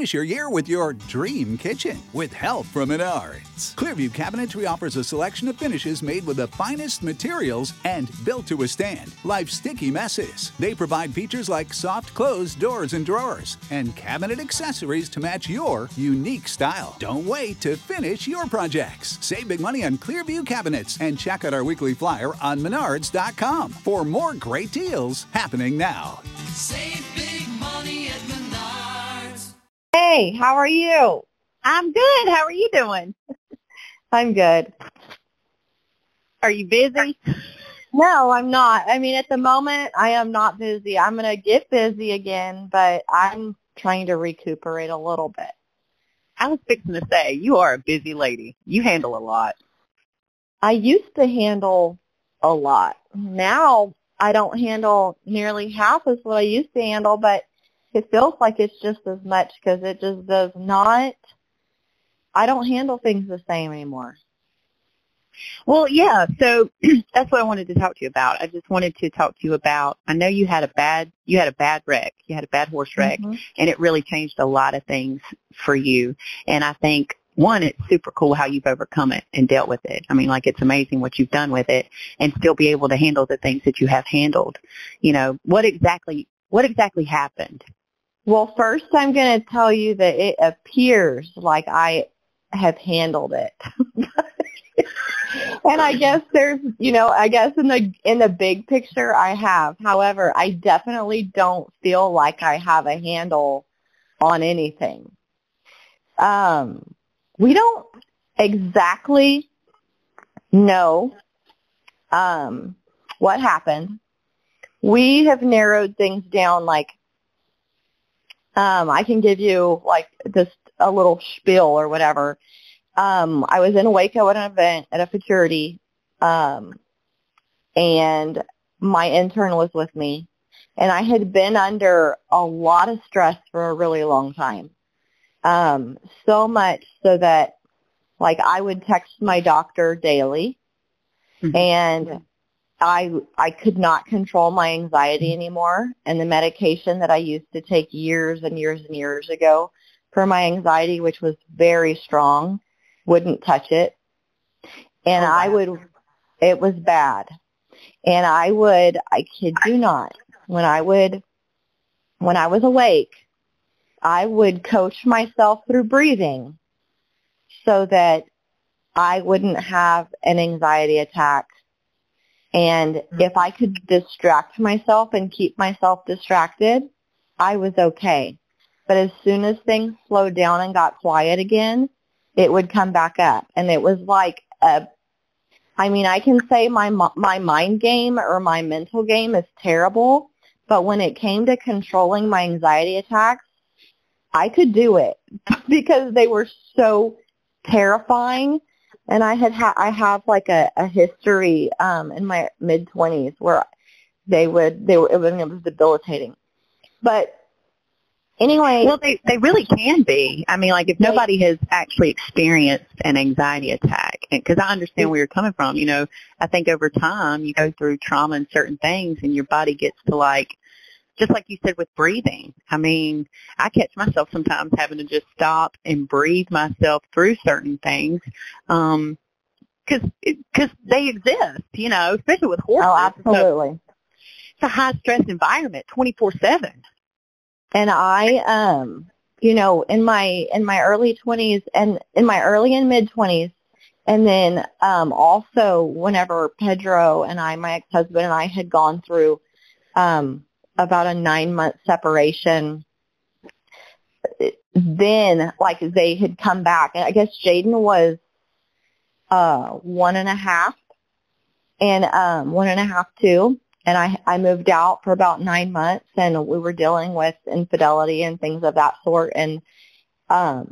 Finish your year with your dream kitchen with help from Menards. Clearview Cabinetry offers a selection of finishes made with the finest materials and built to withstand life's sticky messes. They provide features like soft close doors and drawers and cabinet accessories to match your unique style. Don't wait to finish your projects. Save big money on Clearview cabinets and check out our weekly flyer on Menards.com for more great deals happening now. Save big money at Menards. Hey, how are you? I'm good. How are you doing? I'm good. Are you busy? No, I'm not. I mean, at the moment, I am not busy. I'm going to get busy again, but I'm trying to recuperate a little bit. I was fixing to say, you are a busy lady. You handle a lot. I used to handle a lot. Now, I don't handle nearly half as what I used to handle, but it feels like it's just as much because it just does not, I don't handle things the same anymore. Well, yeah, so that's what I wanted to talk to you about. I just wanted to talk to you about, I know you had a bad wreck. You had a bad horse wreck, and it really changed a lot of things for you. And I think, one, it's super cool how you've overcome it and dealt with it. I mean, like, it's amazing what you've done with it and still be able to handle the things that you have handled. You know, what exactly happened? Well, first I'm going to tell you that it appears like I have handled it. And I guess there's, I guess in the big picture I have. However, I definitely don't feel like I have a handle on anything. We don't exactly know what happened. We have narrowed things down, like, I can give you, like, just a little spiel or whatever. I was in Waco at an event at a futurity, and my intern was with me, and I had been under a lot of stress for a really long time. So much so that, like, I would text my doctor daily, and I could not control my anxiety anymore, and the medication that I used to take years and years and years ago for my anxiety, which was very strong, wouldn't touch it. And it was bad. And I kid you not, when I was awake, I would coach myself through breathing so that I wouldn't have an anxiety attack. And if I could distract myself and keep myself distracted, I was okay. But as soon as things slowed down and got quiet again, it would come back up. And it was like I can say my mind game or my mental game is terrible, but when it came to controlling my anxiety attacks, I could do it because they were so terrifying. And I have like a history in my mid-20s where it was debilitating. But anyway. Well, they really can be. I mean, like, if nobody has actually experienced an anxiety attack, because I understand where you're coming from, I think over time you go through trauma and certain things and your body gets to, like, just like you said with breathing. I mean, I catch myself sometimes having to just stop and breathe myself through certain things because they exist, especially with horses. Oh, absolutely. So it's a high-stress environment 24/7. And I, in my early 20s and in my early and mid-20s, and then also whenever Pedro and my ex-husband and I had gone through about a 9-month separation, then, like, they had come back. And I guess Jaden was 1.5 and 1.5 too. And I moved out for about 9 months, and we were dealing with infidelity and things of that sort. And I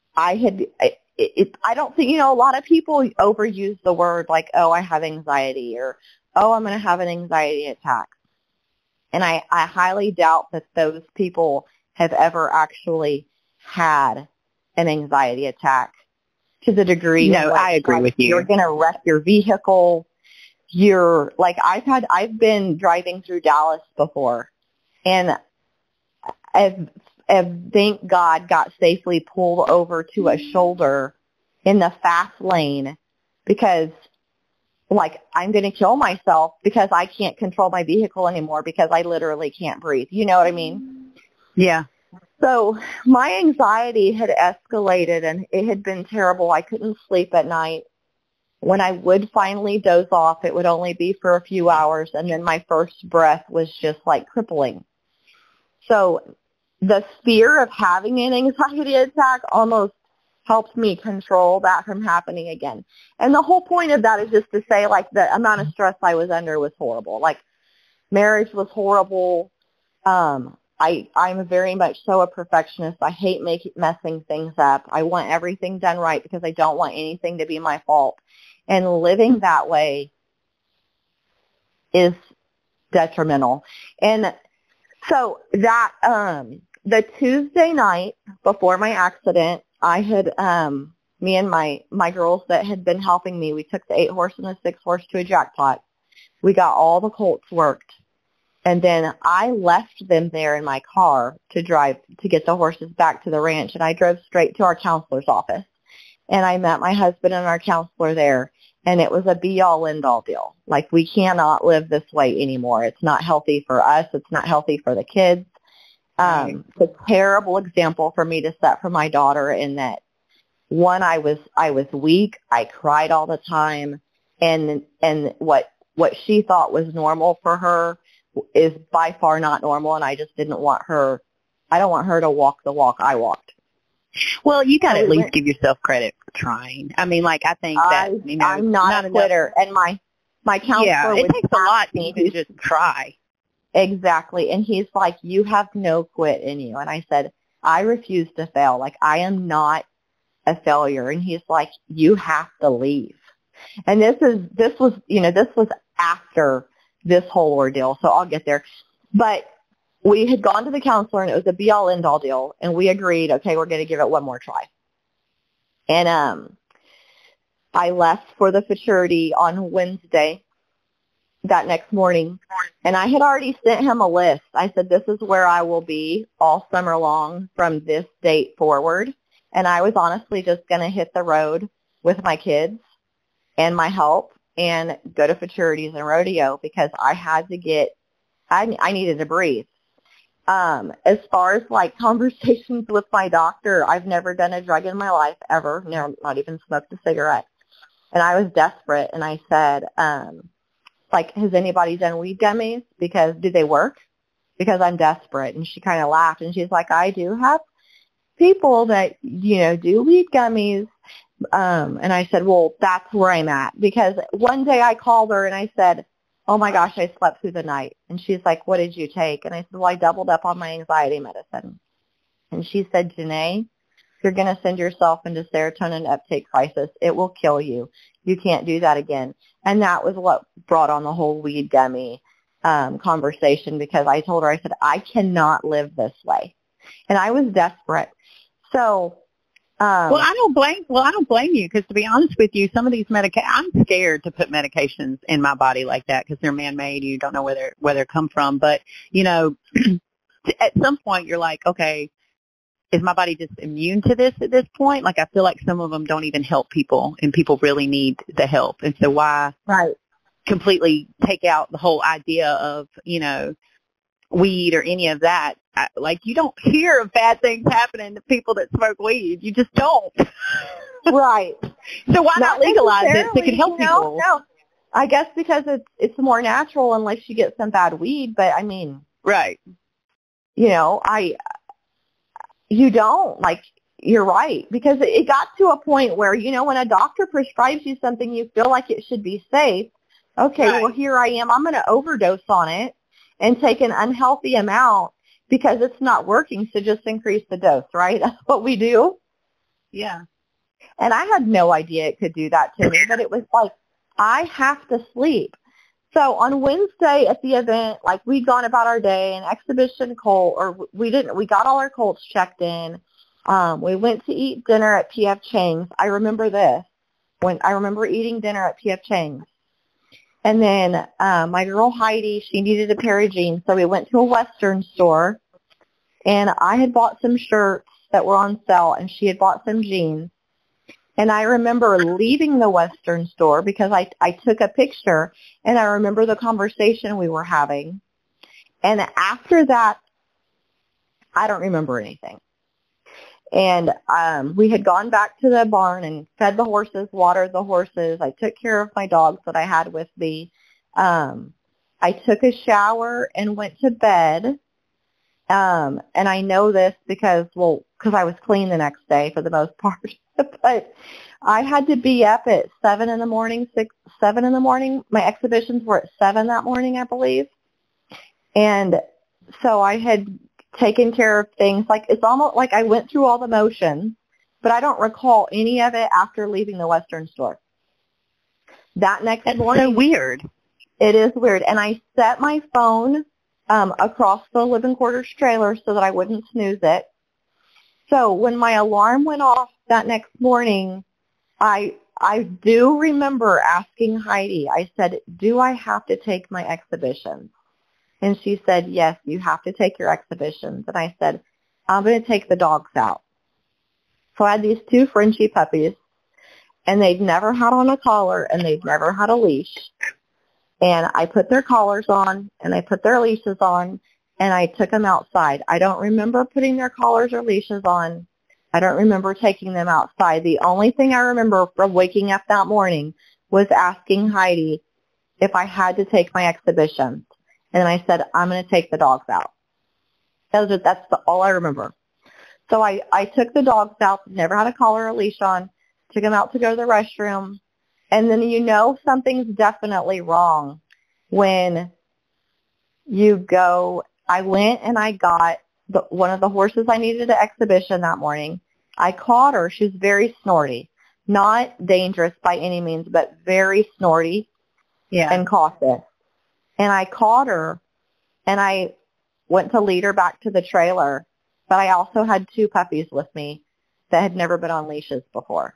don't think, a lot of people overuse the word like, oh, I have anxiety, or, oh, I'm going to have an anxiety attack. And I highly doubt that those people have ever actually had an anxiety attack to the degree. No, I agree with you. You're going to wreck your vehicle. You're like, I've been driving through Dallas before, and thank God, got safely pulled over to a shoulder in the fast lane because, like, I'm going to kill myself because I can't control my vehicle anymore because I literally can't breathe. You know what I mean? Yeah. So my anxiety had escalated, and it had been terrible. I couldn't sleep at night. When I would finally doze off, it would only be for a few hours, and then my first breath was just like crippling. So the fear of having an anxiety attack almost helped me control that from happening again. And the whole point of that is just to say, like, the amount of stress I was under was horrible. Like, marriage was horrible. I'm very much so a perfectionist. I hate messing things up. I want everything done right because I don't want anything to be my fault. And living that way is detrimental. And so that, the Tuesday night before my accident, I had, me and my girls that had been helping me, we took the 8-horse and the 6-horse to a jackpot. We got all the colts worked. And then I left them there in my car to drive to get the horses back to the ranch. And I drove straight to our counselor's office. And I met my husband and our counselor there. And it was a be-all, end-all deal. Like, we cannot live this way anymore. It's not healthy for us. It's not healthy for the kids. It's a terrible example for me to set for my daughter in that, one, I was weak. I cried all the time. And what she thought was normal for her is by far not normal, and I just didn't want her, I don't want her to walk the walk I walked. Well, you got to at least give yourself credit for trying. I mean, like, I think that, you know, I'm not a quitter, and my counselor it takes a lot to even just try. Exactly, and he's like, you have no quit in you, and I said, I refuse to fail. Like, I am not a failure, and he's like, you have to leave. And this was after this whole ordeal, so I'll get there. But we had gone to the counselor, and it was a be-all, end-all deal, and we agreed, okay, we're going to give it one more try. And I left for the futurity on Wednesday that next morning, and I had already sent him a list. I said, this is where I will be all summer long from this date forward, and I was honestly just going to hit the road with my kids and my help and go to futurities and rodeo because I had to get, I needed to breathe. As far as like conversations with my doctor, I've never done a drug in my life ever, not even smoked a cigarette. And I was desperate, and I said, like, has anybody done weed gummies? Because do they work? Because I'm desperate. And she kind of laughed, and she's like, I do have people that, do weed gummies. And I said, well, that's where I'm at. Because one day I called her and I said, oh my gosh, I slept through the night. And she's like, what did you take? And I said, well, I doubled up on my anxiety medicine. And she said, Janae, you're going to send yourself into serotonin uptake crisis. It will kill you. You can't do that again. And that was what brought on the whole weed gummy conversation, because I told her, I said, I cannot live this way. And I was desperate. So I don't blame you, because to be honest with you, some of these I'm scared to put medications in my body like that because they're man-made. You don't know where they come from. But, at some point you're like, okay, is my body just immune to this at this point? Like, I feel like some of them don't even help people, and people really need the help. And so why completely take out the whole idea of, weed or any of that? Like, you don't hear of bad things happening to people that smoke weed. You just don't. Right. So why not legalize it so it can help people? No. I guess because it's more natural unless you get some bad weed. But I mean, right. You don't, like, you're right, because it got to a point where, when a doctor prescribes you something, you feel like it should be safe. Okay, right. Well, here I am. I'm going to overdose on it and take an unhealthy amount because it's not working, so just increase the dose, right? That's what we do. Yeah. And I had no idea it could do that to me, but it was like, I have to sleep. So on Wednesday at the event, like, we'd gone about our day, an exhibition colt, or we got all our colts checked in. We went to eat dinner at P.F. Chang's. I remember this. I remember eating dinner at P.F. Chang's. And then my girl Heidi, she needed a pair of jeans, so we went to a Western store. and I had bought some shirts that were on sale, and she had bought some jeans. And I remember leaving the Western store because I took a picture, and I remember the conversation we were having. And after that, I don't remember anything. And we had gone back to the barn and fed the horses, watered the horses. I took care of my dogs that I had with me. I took a shower and went to bed. And I know this because I was clean the next day for the most part. But I had to be up at 7 in the morning, 7 in the morning. My exhibitions were at 7 that morning, I believe. And so I had taken care of things. Like, it's almost like I went through all the motions, but I don't recall any of it after leaving the Western store. That next morning. That's so weird. It is weird. And I set my phone across the living quarters trailer so that I wouldn't snooze it. So when my alarm went off that next morning, I do remember asking Heidi, I said, do I have to take my exhibitions? And she said, yes, you have to take your exhibitions. And I said, I'm going to take the dogs out. So I had these 2 Frenchie puppies, and they'd never had on a collar, and they'd never had a leash. And I put their collars on, and I put their leashes on, and I took them outside. I don't remember putting their collars or leashes on. I don't remember taking them outside. The only thing I remember from waking up that morning was asking Heidi if I had to take my exhibitions. And I said, I'm going to take the dogs out. That's all I remember. So I took the dogs out, never had a collar or leash on, took them out to go to the restroom. And then something's definitely wrong when you go. I went and I got one of the horses I needed at exhibition that morning. I caught her. She was very snorty. Not dangerous by any means, but very snorty and cautious. And I caught her, and I went to lead her back to the trailer. But I also had 2 puppies with me that had never been on leashes before.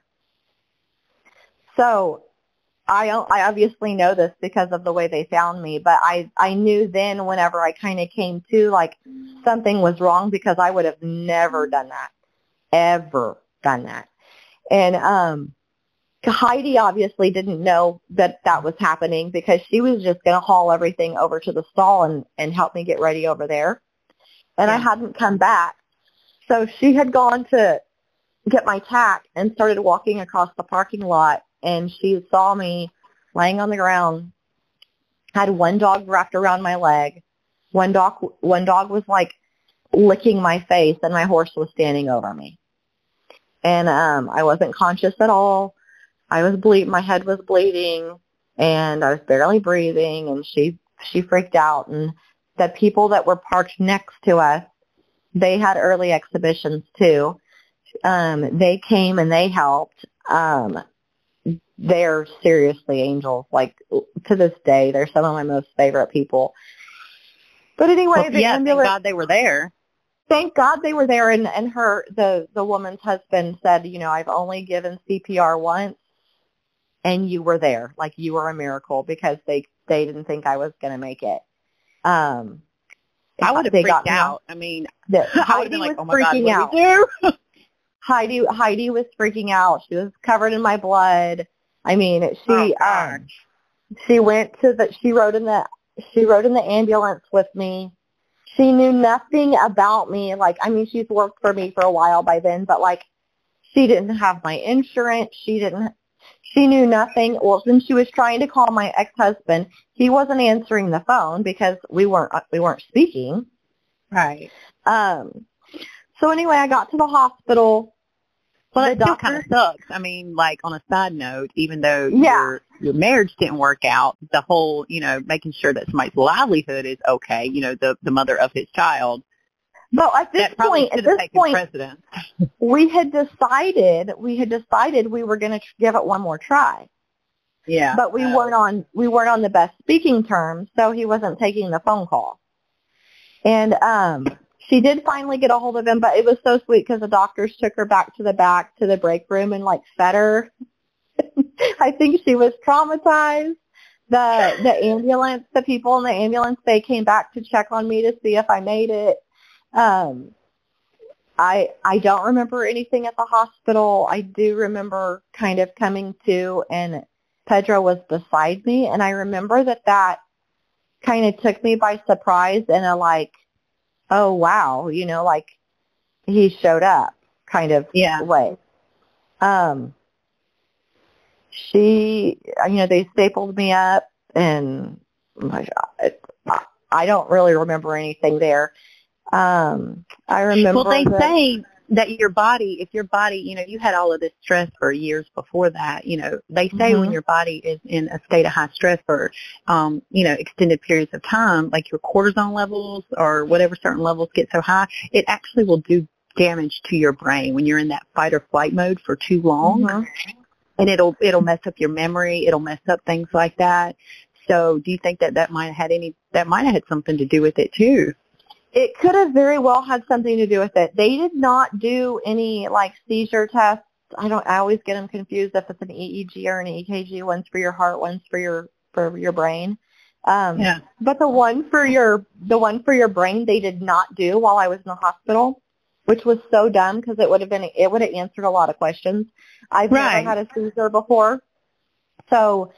So I obviously know this because of the way they found me, but I knew then whenever I kind of came to, like, something was wrong, because I would have never done that, ever done that. And Heidi obviously didn't know that was happening, because she was just going to haul everything over to the stall and help me get ready over there. And I hadn't come back. So she had gone to get my tack and started walking across the parking lot, and she saw me laying on the ground. I had one dog wrapped around my leg. One dog was like licking my face, and my horse was standing over me. And I wasn't conscious at all. I was my head was bleeding, and I was barely breathing, and she freaked out. And the people that were parked next to us, they had early exhibitions too. They came and they helped. They're seriously angels. Like, to this day, they're some of my most favorite people. But anyway, the ambulance. Thank God they were there. Thank God they were there. And the woman's husband said, I've only given CPR once, and you were there. Like, you were a miracle, because they didn't think I was going to make it. I would have freaked out. I mean, I would have been like, oh my God, what do we do? Heidi was freaking out. She was covered in my blood. I mean, she rode in the ambulance with me. She knew nothing about me. Like, I mean, she's worked for me for a while by then, but like, she didn't have my insurance. She knew nothing. Well, when she was trying to call my ex-husband, he wasn't answering the phone because we weren't speaking. Right. So anyway, I got to the hospital. Well, that still kind of sucks. I mean, like, on a side note, even though your marriage didn't work out, the whole, making sure that somebody's livelihood is okay, the mother of his child. Well, at this point, precedence. we had decided we were going to give it one more try. Yeah. But we weren't on the best speaking terms, so he wasn't taking the phone call. And she did finally get a hold of him, but it was so sweet because the doctors took her back to the break room and like fed her. I think she was traumatized. The people in the ambulance, they came back to check on me to see if I made it. I don't remember anything at the hospital. I do remember kind of coming to, and Pedro was beside me, and I remember that kind of took me by surprise in a like, oh wow, like he showed up kind of way. They stapled me up, and I don't really remember anything there. I remember. Well, they say that your body, if your body, you had all of this stress for years before that, they say when your body is in a state of high stress for, extended periods of time, like your cortisone levels or whatever certain levels get so high, it actually will do damage to your brain when you're in that fight or flight mode for too long. And it'll mess up your memory. It'll mess up things like that. So do you think that might have had something to do with it too? It could have very well had something to do with it. They did not do any like seizure tests. I always get them confused if it's an EEG or an EKG. One's for your heart, one's for your brain. But the one for your brain they did not do while I was in the hospital, which was so dumb because it would have answered a lot of questions. I've never had a seizure before, so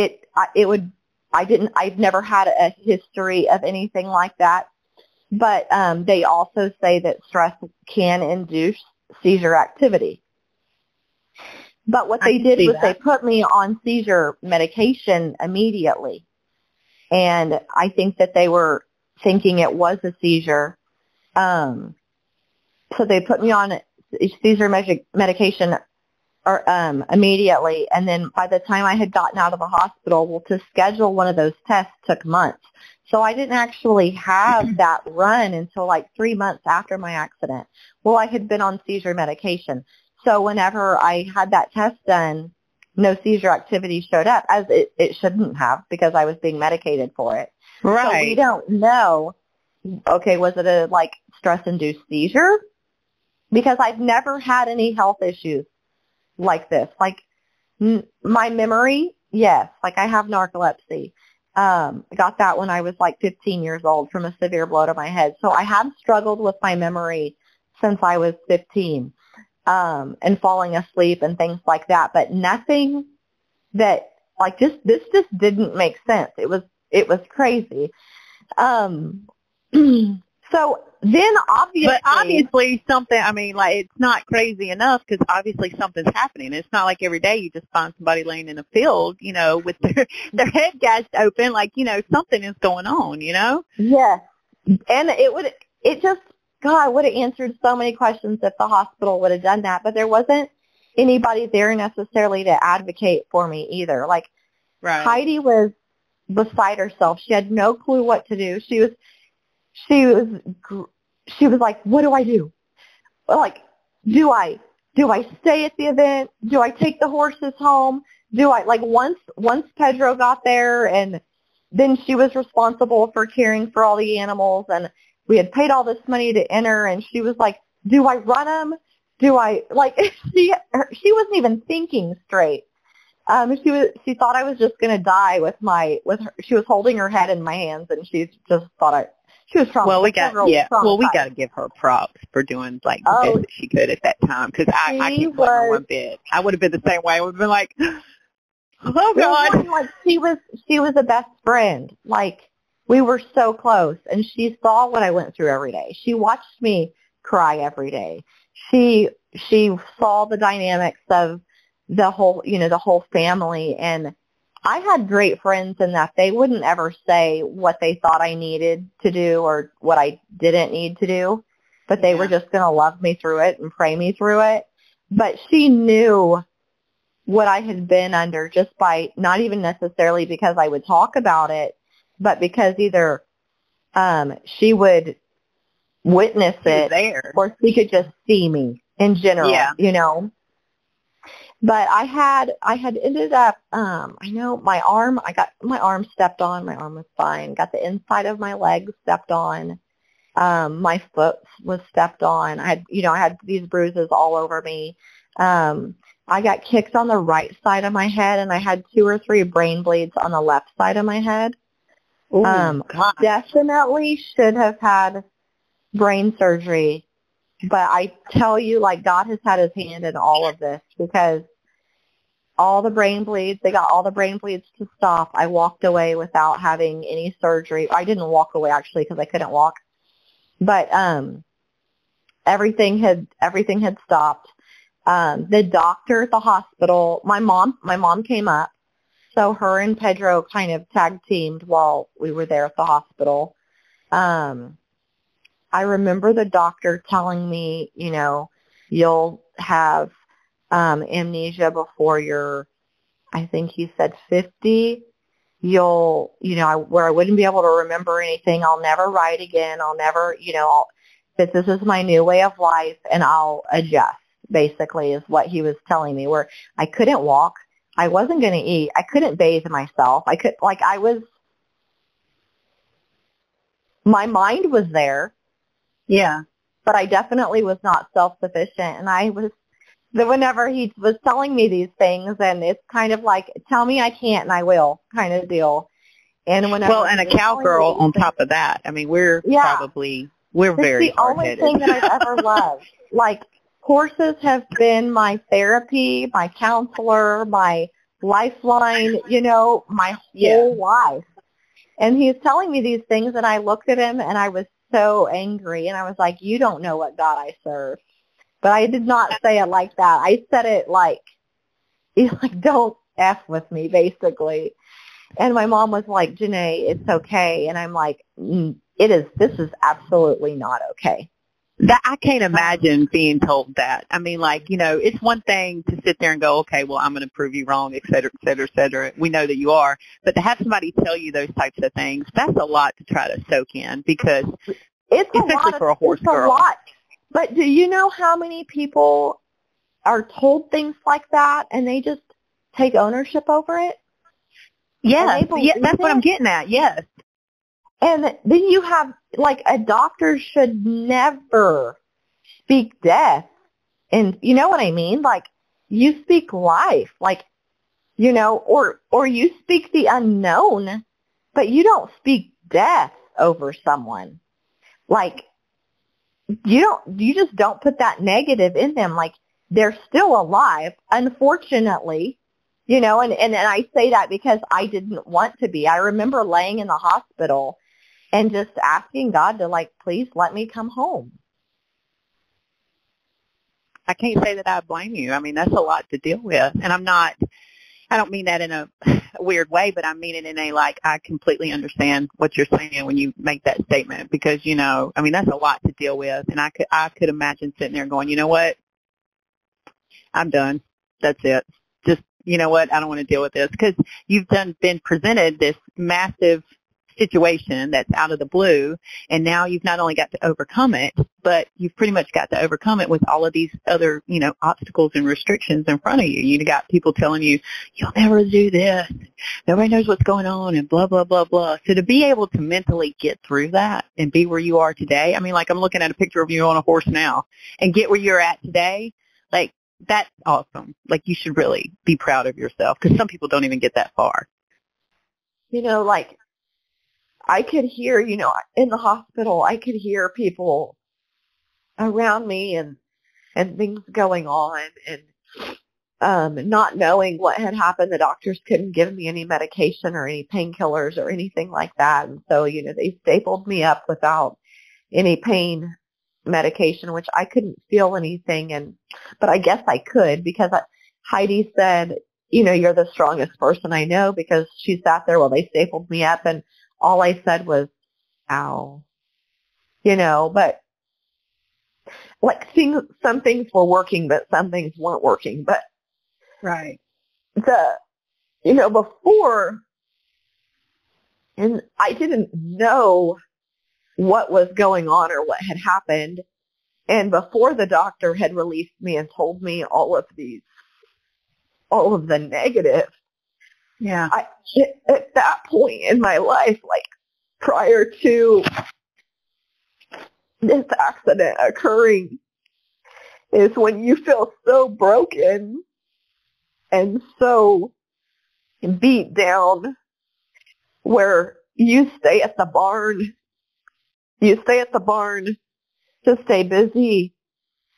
I've never had a history of anything like that. But they also say that stress can induce seizure activity. But what they did was they put me on seizure medication immediately. And I think that they were thinking it was a seizure. So they put me on seizure medication immediately. And then by the time I had gotten out of the hospital, to schedule one of those tests took months. So I didn't actually have that run until like 3 months after my accident. Well, I had been on seizure medication. So whenever I had that test done, no seizure activity showed up, as it shouldn't have because I was being medicated for it. Right. So we don't know, okay, was it a like stress-induced seizure? Because I've never had any health issues like this. Like my memory, yes, like I have narcolepsy. I got that when I was like 15 years old from a severe blow to my head. So I have struggled with my memory since I was 15, and falling asleep and things like that. But nothing that like this just didn't make sense. It was crazy. So then obviously something, it's not crazy enough because obviously something's happening. It's not like every day you just find somebody laying in a field, with their head gashed open, something is going on, Yes. And God, would have answered so many questions if the hospital would have done that, but there wasn't anybody there necessarily to advocate for me either. Like Heidi was beside herself. She had no clue what to do. She was like, what do I do? Like, do I stay at the event? Do I take the horses home? Once Pedro got there, and then she was responsible for caring for all the animals, and we had paid all this money to enter, and she was like, do I run them? She wasn't even thinking straight. She thought I was just going to die with her. She was holding her head in my hands, and she just thought she was traumatized. Well, we got to give her props for doing the best that she could at that time, because I can't blame her one bit. I would have been the same way. I would have been like, oh God. Like she was a best friend. Like we were so close, and she saw what I went through every day. She watched me cry every day. She saw the dynamics of the whole family, and I had great friends in that they wouldn't ever say what they thought I needed to do or what I didn't need to do, but they were just going to love me through it and pray me through it. But she knew what I had been under just by, not even necessarily because I would talk about it, but because either she would witness it or she could just see me in general, But I had ended up, I got my arm stepped on. My arm was fine. Got the inside of my leg stepped on. My foot was stepped on. I had these bruises all over me. I got kicked on the right side of my head, and I had 2 or 3 brain bleeds on the left side of my head. Definitely should have had brain surgery But I tell you, like, God has had his hand in all of this because all the brain bleeds, they got all the brain bleeds to stop. I walked away without having any surgery. I didn't walk away, actually, because I couldn't walk. But everything had stopped. The doctor at the hospital, my mom came up. So her and Pedro kind of tag teamed while we were there at the hospital. I remember the doctor telling me, you know, you'll have amnesia before you're, I think he said 50. You'll, you know, where I wouldn't be able to remember anything. I'll never write again. I'll never, you know, this is my new way of life, and I'll adjust, basically, is what he was telling me, where I couldn't walk. I wasn't going to eat. I couldn't bathe myself. My mind was there. Yeah. But I definitely was not self-sufficient. And whenever he was telling me these things, and it's kind of like, tell me I can't and I will kind of deal. And whenever and a cowgirl on top of that. I mean, we're very hard-headed. It's the only thing that I've ever loved. Like, horses have been my therapy, my counselor, my lifeline, you know, my whole life. And he's telling me these things, and I looked at him, and I was so angry, and I was like, you don't know what God I serve. But I did not say it like that. I said it like, he's like, don't F with me, basically. And my mom was like, Janae, it's okay. And I'm like, this is absolutely not okay. That I can't imagine being told that. I mean, like, you know, it's one thing to sit there and go, okay, well, I'm going to prove you wrong, et cetera, et cetera, et cetera. We know that you are. But to have somebody tell you those types of things, that's a lot to try to soak in, because especially for a horse girl. It's a lot. But do you know how many people are told things like that and they just take ownership over it? Yes, that's what I'm getting at, yes. And then you have, like, a doctor should never speak death. And you know what I mean? Like, you speak life, like, you know, or you speak the unknown, but you don't speak death over someone. Like, you just don't put that negative in them. Like, they're still alive, unfortunately, you know, and I say that because I didn't want to be. I remember laying in the hospital and just asking God to, like, please let me come home. I can't say that I blame you. I mean, that's a lot to deal with. And I don't mean that in a weird way, but I mean it in a, like, I completely understand what you're saying when you make that statement, because, you know, I mean, that's a lot to deal with. And I could imagine sitting there going, you know what? I'm done. That's it. Just, you know what? I don't want to deal with this, because you've been presented this massive situation that's out of the blue, and now you've not only got to overcome it, but you've pretty much got to overcome it with all of these other, you know, obstacles and restrictions in front of you. You've got people telling you, you'll never do this, nobody knows what's going on, and blah, blah, blah, blah. So to be able to mentally get through that and be where you are today, I mean, like, I'm looking at a picture of you on a horse now, and get where you're at today, like, that's awesome. Like, you should really be proud of yourself, because some people don't even get that far. You know, like, I could hear, you know, in the hospital, I could hear people around me and things going on, and not knowing what had happened. The doctors couldn't give me any medication or any painkillers or anything like that. And so, you know, they stapled me up without any pain medication, which I couldn't feel anything. But I guess I could, because Heidi said, you know, you're the strongest person I know, because she sat there while they stapled me up, and all I said was, ow, you know, but, like, some things were working, but some things weren't working. But right, you know, before, and I didn't know what was going on or what had happened. And before the doctor had released me and told me all of the negative, yeah, at that point in my life, like, prior to this accident occurring, is when you feel so broken and so beat down, where you stay at the barn to stay busy,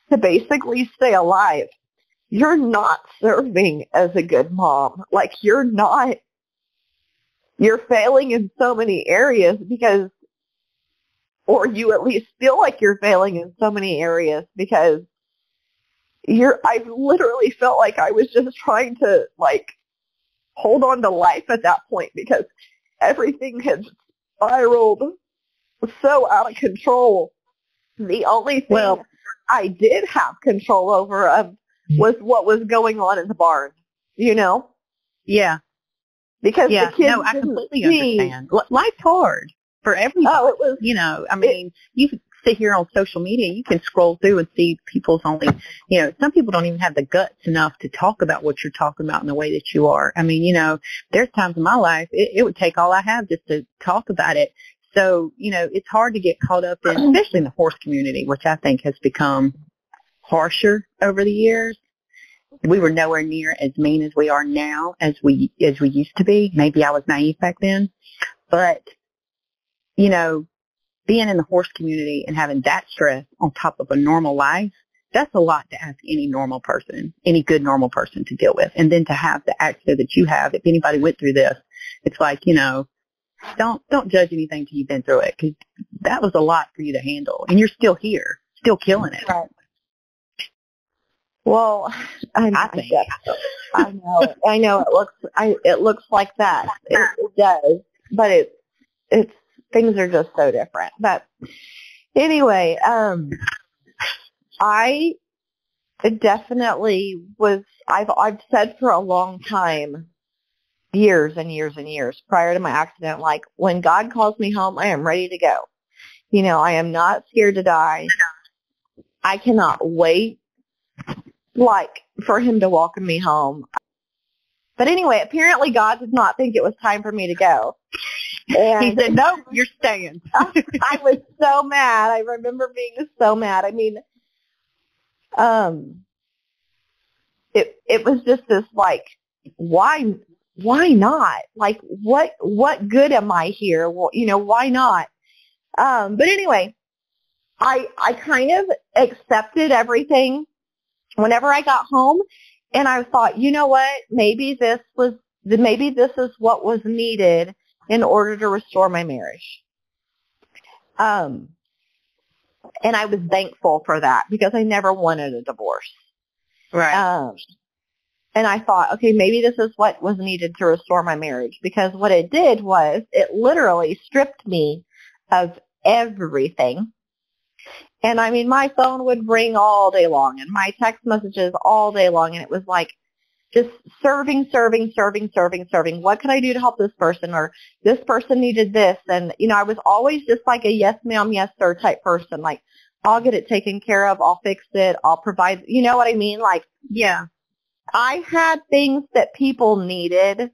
to basically stay alive. You're not serving as a good mom. Like, you're failing in so many areas because, or you at least feel like you're failing in so many areas because I literally felt like I was just trying to, like, hold on to life at that point because everything had spiraled so out of control. The only thing I did have control over was what was going on in the barn, you know? Yeah. Because the kids I completely understand. Life's hard for everybody. Oh, it was. You know, I mean, you can sit here on social media, you can scroll through and see people's only, you know, some people don't even have the guts enough to talk about what you're talking about in the way that you are. I mean, you know, there's times in my life, it would take all I have just to talk about it. So, you know, it's hard to get caught up in, especially in the horse community, which I think has become harsher over the years. We were nowhere near as mean as we are now as we used to be. Maybe I was naive back then. But, you know, being in the horse community and having that stress on top of a normal life, that's a lot to ask any normal person, any good normal person to deal with. And then to have the access that you have, if anybody went through this, it's like, you know, don't judge anything till you've been through it, because that was a lot for you to handle. And you're still here, still killing it. Right. Well, I know it looks like that. It does, but it's things are just so different. But anyway, I definitely was. I've said for a long time, years and years and years prior to my accident, like, when God calls me home, I am ready to go. You know, I am not scared to die. I cannot wait, like, for him to welcome me home. But anyway, apparently God did not think it was time for me to go. And he said, no, you're staying. I was so mad. I remember being so mad. I mean, it was just this, like, why not? Like, what good am I here? Well, you know, why not? But anyway, I kind of accepted everything whenever I got home, and I thought, you know what? Maybe this is what was needed in order to restore my marriage. And I was thankful for that because I never wanted a divorce. Right. And I thought, okay, maybe this is what was needed to restore my marriage, because what it did was it literally stripped me of everything. And I mean, my phone would ring all day long and my text messages all day long. And it was like just serving. What can I do to help this person? Or this person needed this. And, you know, I was always just like a yes, ma'am, yes, sir type person. Like, I'll get it taken care of. I'll fix it. I'll provide, you know what I mean? Like, yeah. I had things that people needed,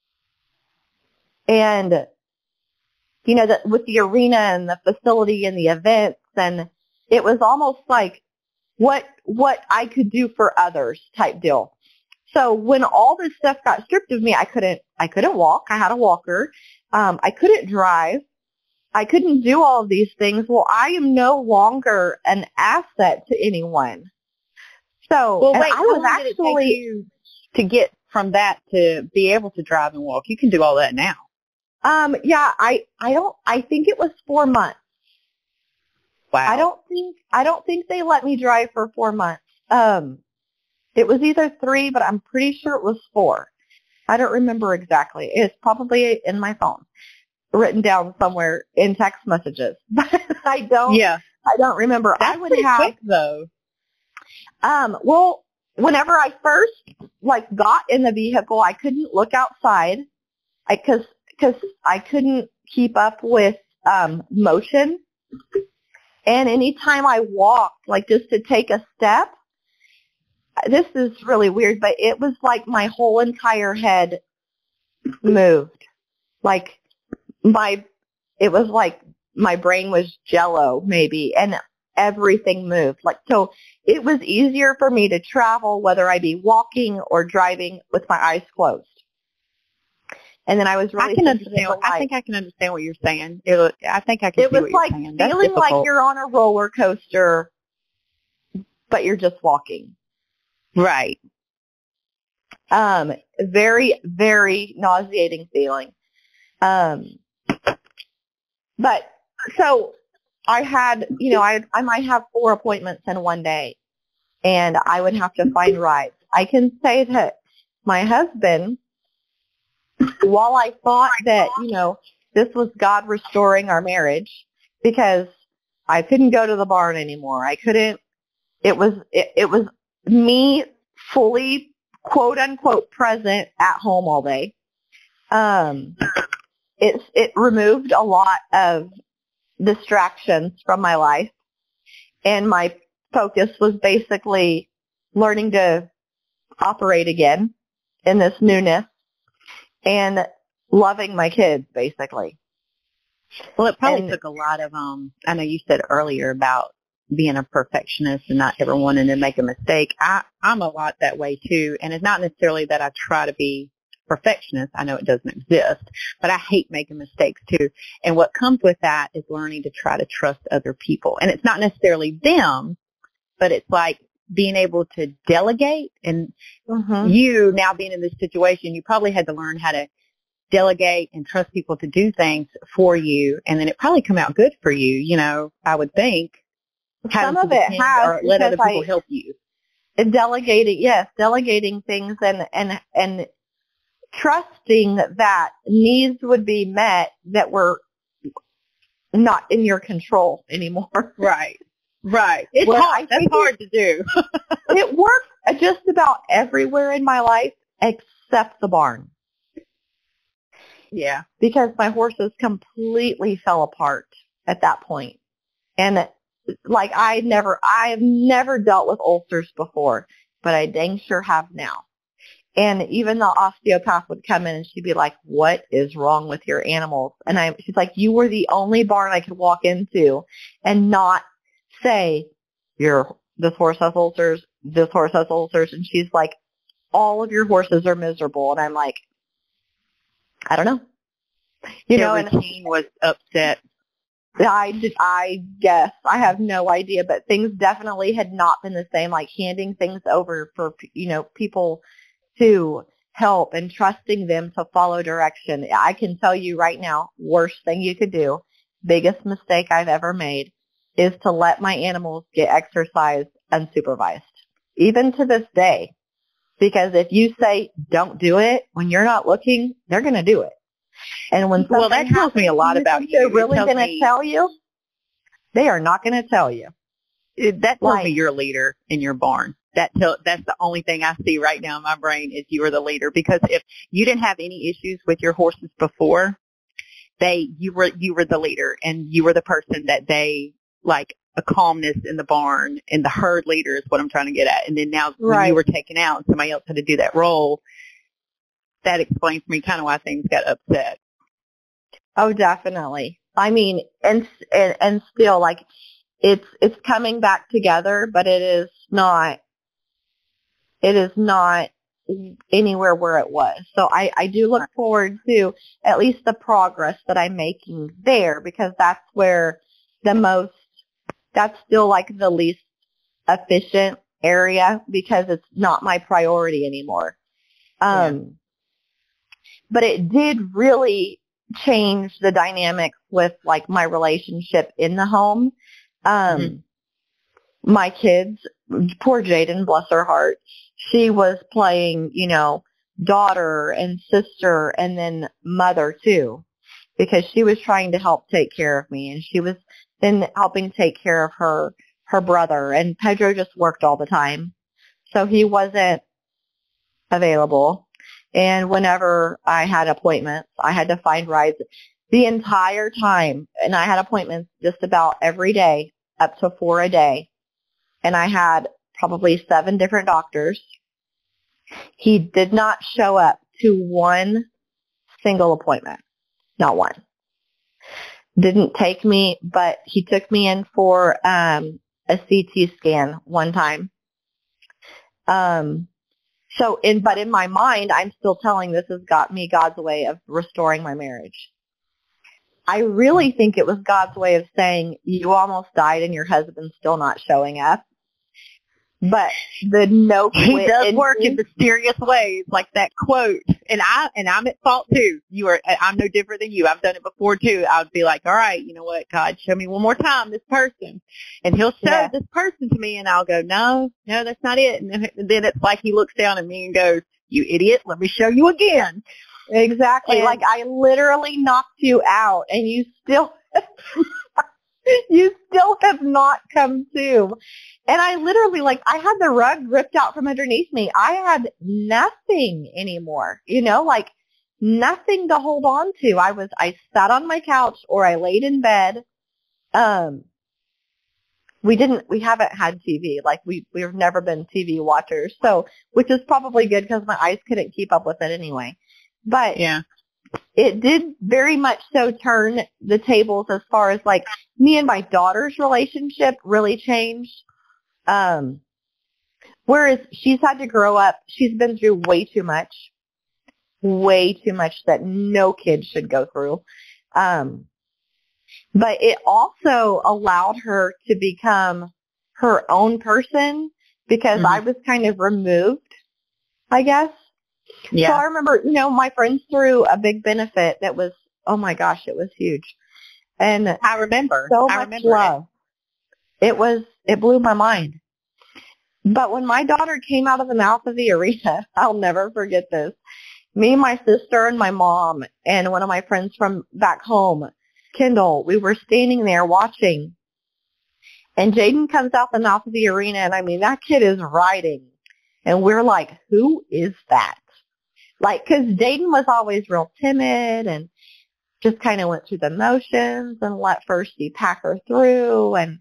and, you know, with the arena and the facility and the events, and it was almost like what I could do for others type deal. So when all this stuff got stripped of me, I couldn't walk. I had a walker. I couldn't drive. I couldn't do all of these things. Well, I am no longer an asset to anyone. So, well, wait, I was actually, did it take you to get from that to be able to drive and walk? You can do all that now. Yeah, I think it was 4 months. Wow. I don't think they let me drive for 4 months. It was either 3, but I'm pretty sure it was 4. I don't remember exactly. It's probably in my phone, written down somewhere in text messages, but I don't remember. That's I would pretty have, quick though. Well, whenever I first, like, got in the vehicle, I couldn't look outside because I couldn't keep up with motion. And anytime I walked, like, just to take a step, this is really weird, but it was like my whole entire head moved. Like, it was like my brain was jello maybe, and everything moved. Like, so it was easier for me to travel, whether I be walking or driving, with my eyes closed. And then I was really, I think I can understand what you're saying. I think I can see what you're saying. It was like feeling like you're on a roller coaster, but you're just walking. Right. Very, very nauseating feeling. But so I had, I might have 4 appointments in one day, and I would have to find rides. I can say that my husband, while I thought that, this was God restoring our marriage, because I couldn't go to the barn anymore. I couldn't, it was me fully, quote unquote, present at home all day. It removed a lot of distractions from my life, and my focus was basically learning to operate again in this newness and loving my kids, basically. Well, it probably took a lot of, I know you said earlier about being a perfectionist and not ever wanting to make a mistake. I'm a lot that way too, and it's not necessarily that I try to be perfectionist. I know it doesn't exist, but I hate making mistakes too. And what comes with that is learning to try to trust other people. And it's not necessarily them, but it's like being able to delegate. And you now being in this situation, you probably had to learn how to delegate and trust people to do things for you. And then it probably come out good for you, I would think. Some of it has, or let other people help you. Delegating things and trusting that needs would be met that were not in your control anymore. Right. It's hard. That's hard to do. It worked just about everywhere in my life except the barn. Yeah. Because my horses completely fell apart at that point. And like I have never dealt with ulcers before, but I dang sure have now. And even the osteopath would come in and she'd be like, "What is wrong with your animals?" And she's like, "You were the only barn I could walk into and not say, this horse has ulcers, this horse has ulcers." And she's like, "All of your horses are miserable." And I'm like, I don't know. Their routine was upset. I guess. I have no idea, but things definitely had not been the same, like handing things over for, people to help and trusting them to follow direction. I can tell you right now, worst thing you could do, biggest mistake I've ever made, is to let my animals get exercise unsupervised, even to this day. Because if you say don't do it when you're not looking, they're going to do it. And when that tells me a lot about you. They're really going to tell you. They are not going to tell you. That tells me you're a leader in your barn. That's the only thing I see right now in my brain is you are the leader. Because if you didn't have any issues with your horses before, you were the leader, and you were the person that they like a calmness in the barn, and the herd leader is what I'm trying to get at. And then now when you were taken out and somebody else had to do that role, that explains to me kind of why things got upset. Oh, definitely. I mean, and still, like, it's coming back together, but it is not anywhere where it was. So I do look forward to at least the progress that I'm making there, because that's where that's still like the least efficient area, because it's not my priority anymore. But it did really change the dynamics with like my relationship in the home. My kids, poor Jaden, bless her heart, she was playing, daughter and sister and then mother too, because she was trying to help take care of me, and she was then helping take care of her brother, and Pedro just worked all the time. So he wasn't available. And whenever I had appointments, I had to find rides the entire time. And I had appointments just about every day, up to 4 a day. And I had probably 7 different doctors. He did not show up to one single appointment. Not one. Didn't take me, but he took me in for a CT scan one time. But in my mind, I'm still telling this has got me God's way of restoring my marriage. I really think it was God's way of saying, you almost died and your husband's still not showing up. But the no quit. He does in work me- in mysterious ways, like that quote. And I'm at fault too. I'm no different than you. I've done it before too. I would be like, all right, you know what, God, show me one more time this person. And he'll show this person to me and I'll go, no, that's not it. And then it's like he looks down at me and goes, you idiot, let me show you again. Exactly. And- like I literally knocked you out and you still have not come to. And I literally, like, I had the rug ripped out from underneath me. I had nothing anymore, like nothing to hold on to. I sat on my couch or I laid in bed. We haven't had TV. Like we've never been TV watchers. So, which is probably good because my eyes couldn't keep up with it anyway. But yeah, it did very much so turn the tables as far as like me and my daughter's relationship really changed. Whereas she's had to grow up, she's been through way too much that no kid should go through. But it also allowed her to become her own person because I was kind of removed, I guess. yeah. So I remember, my friends threw a big benefit that was, oh my gosh, it was huge. And I remember. so much love. It blew my mind. But when my daughter came out of the mouth of the arena, I'll never forget this. Me, my sister, and my mom, and one of my friends from back home, Kendall, we were standing there watching. And Jaden comes out the mouth of the arena, and I mean, that kid is riding. And we're like, who is that? Like, because Jaden was always real timid and just kind of went through the motions and let Firsty pack her through and,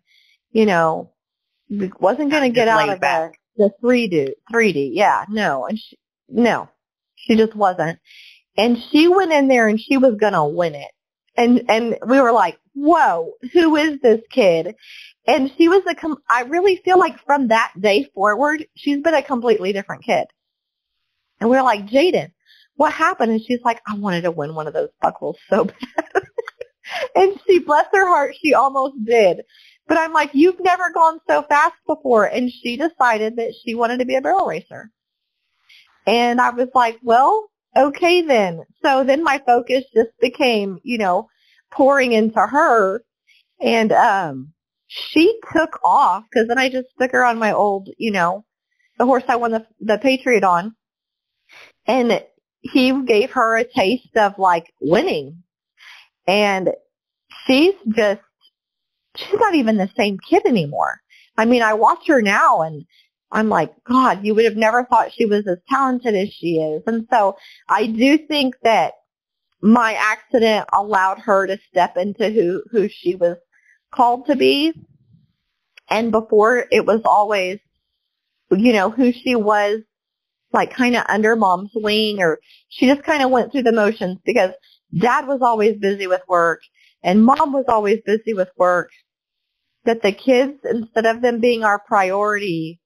wasn't going to get out of the 3D. Yeah, no. And she just wasn't. And she went in there and she was going to win it. And we were like, whoa, who is this kid? And she was I really feel like from that day forward, she's been a completely different kid. And we were like, Jaden, what happened? And she's like, I wanted to win one of those buckles so bad. And she, bless her heart, she almost did. But I'm like, you've never gone so fast before. And she decided that she wanted to be a barrel racer. And I was like, well, okay then. So then my focus just became, pouring into her. And she took off because then I just stuck her on my old, the horse I won the Patriot on. And he gave her a taste of like winning. And she's not even the same kid anymore. I mean, I watch her now and I'm like, God, you would have never thought she was as talented as she is. And so I do think that my accident allowed her to step into who she was called to be. And before it was always, who she was, like kind of under mom's wing, or she just kind of went through the motions because dad was always busy with work and mom was always busy with work. That the kids, instead of them being our priority,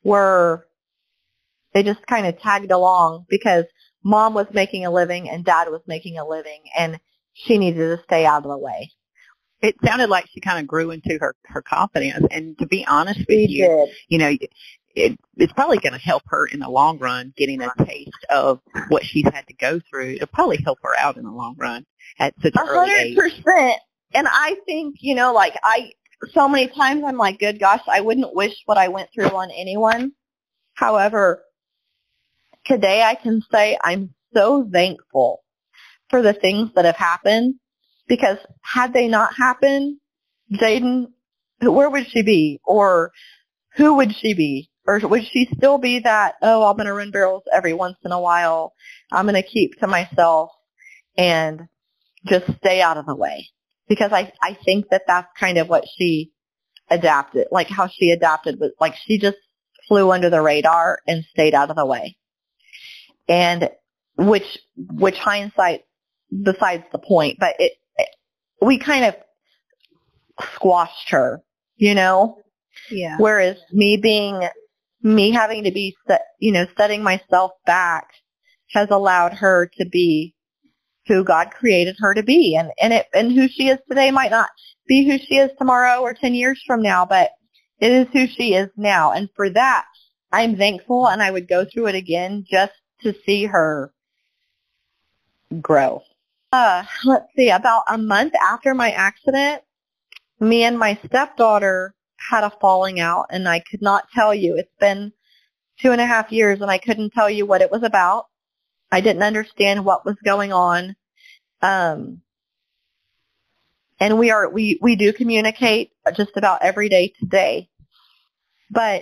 they just kind of tagged along because mom was making a living and dad was making a living and she needed to stay out of the way. It sounded like she kind of grew into her confidence. And to be honest with you, it's probably going to help her in the long run, getting a taste of what she's had to go through. It'll probably help her out in the long run at such an early age. 100%. And I think, so many times I'm like, good gosh, I wouldn't wish what I went through on anyone. However, today I can say I'm so thankful for the things that have happened because had they not happened, Jaden, where would she be? Or who would she be? Or would she still be that, oh, I'm going to run barrels every once in a while. I'm going to keep to myself and just stay out of the way. Because I think that that's kind of what she adapted, like how she adapted was like she just flew under the radar and stayed out of the way. And which hindsight besides the point, but we kind of squashed her, Yeah. Whereas me having to be, setting myself back has allowed her to be who God created her to be. And who she is today might not be who she is tomorrow or 10 years from now, but It is who she is now. And for that, I'm thankful, and I would go through it again just to see her grow. Let's see, about a month after my accident, me and my stepdaughter had a falling out, and I could not tell you. It's been 2.5 years, and I couldn't tell you what it was about. I didn't understand what was going on. And we do communicate just about every day today. But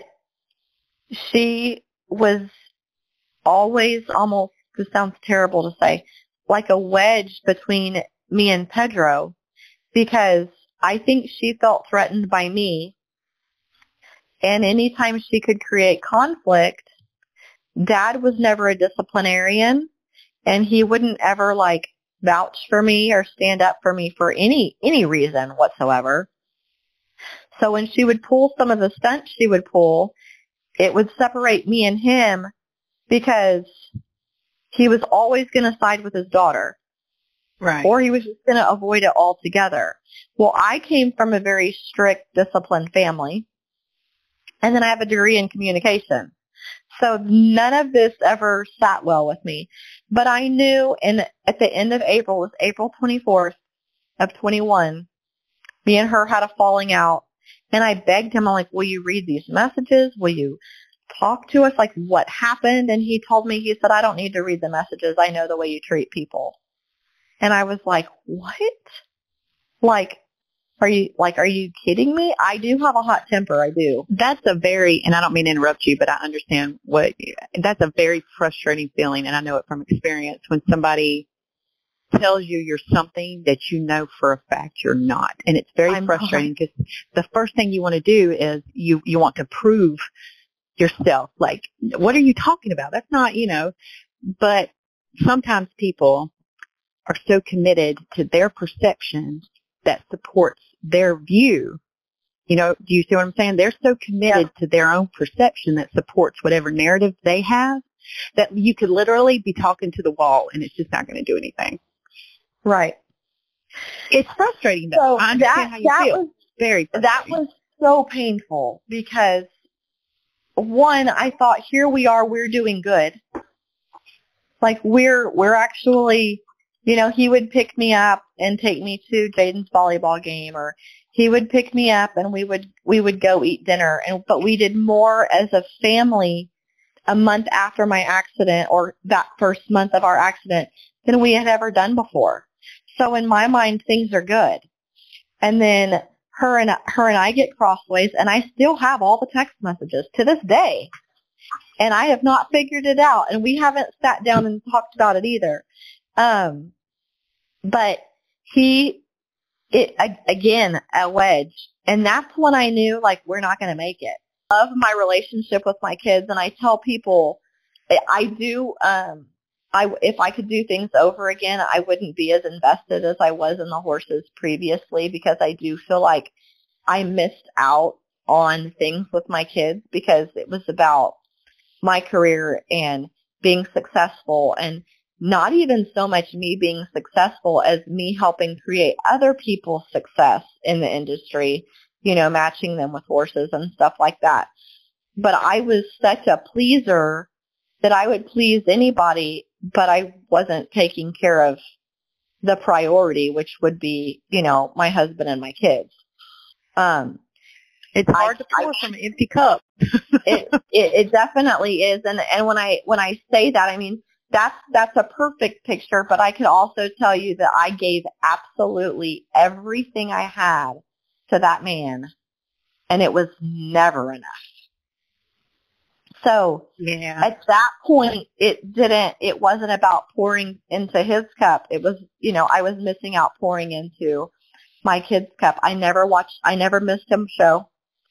she was always almost, this sounds terrible to say, like a wedge between me and Pedro, because I think she felt threatened by me. And anytime she could create conflict, Dad was never a disciplinarian, and he wouldn't ever like vouch for me or stand up for me for any reason whatsoever. So when she would pull some of the stunts she would pull, it would separate me and him, because he was always going to side with his daughter. Right. Or he was just going to avoid it altogether. Well, I came from a very strict, disciplined family, and then I have a degree in communication. So none of this ever sat well with me. But I knew at the end of April, it was April 24th of 21, me and her had a falling out. And I begged him, I'm like, will you read these messages? Will you talk to us? Like, what happened? And he told me, he said, I don't need to read the messages. I know the way you treat people. And I was like, what? Like, are you kidding me? I do have a hot temper. I do. That's and I don't mean to interrupt you, but I understand that's a very frustrating feeling. And I know it from experience when somebody tells you you're something that you know for a fact you're not. And it's very frustrating, because the first thing you want to do is you want to prove yourself. Like, what are you talking about? That's not, but sometimes people are so committed to their perception that supports their view. Do you see what I'm saying? They're so committed to their own perception that supports whatever narrative they have, that you could literally be talking to the wall and it's just not going to do anything. Right. It's frustrating, though. So I understand how you feel. Very frustrating. That was so painful, because one, I thought, here we are, we're doing good. Like, we're actually, he would pick me up and take me to Jaden's volleyball game, or he would pick me up and we would go eat dinner. But we did more as a family a month after my accident, or that first month of our accident, than we had ever done before. So in my mind, things are good. And then her and I get crossways, and I still have all the text messages to this day. And I have not figured it out, and we haven't sat down and talked about it either. But again, a wedge. And that's when I knew, like, we're not going to make it. I love my relationship with my kids, and I tell people, I do, if I could do things over again, I wouldn't be as invested as I was in the horses previously, because I do feel like I missed out on things with my kids, because it was about my career and being successful, and not even so much me being successful as me helping create other people's success in the industry, matching them with horses and stuff like that. But I was such a pleaser that I would please anybody, but I wasn't taking care of the priority, which would be, my husband and my kids. It's hard to pour from an empty cup. it definitely is. And when I say that, I mean, that's a perfect picture, but I could also tell you that I gave absolutely everything I had to that man, and it was never enough. So at that point, it wasn't about pouring into his cup. It was, I was missing out pouring into my kid's cup. I never missed him show.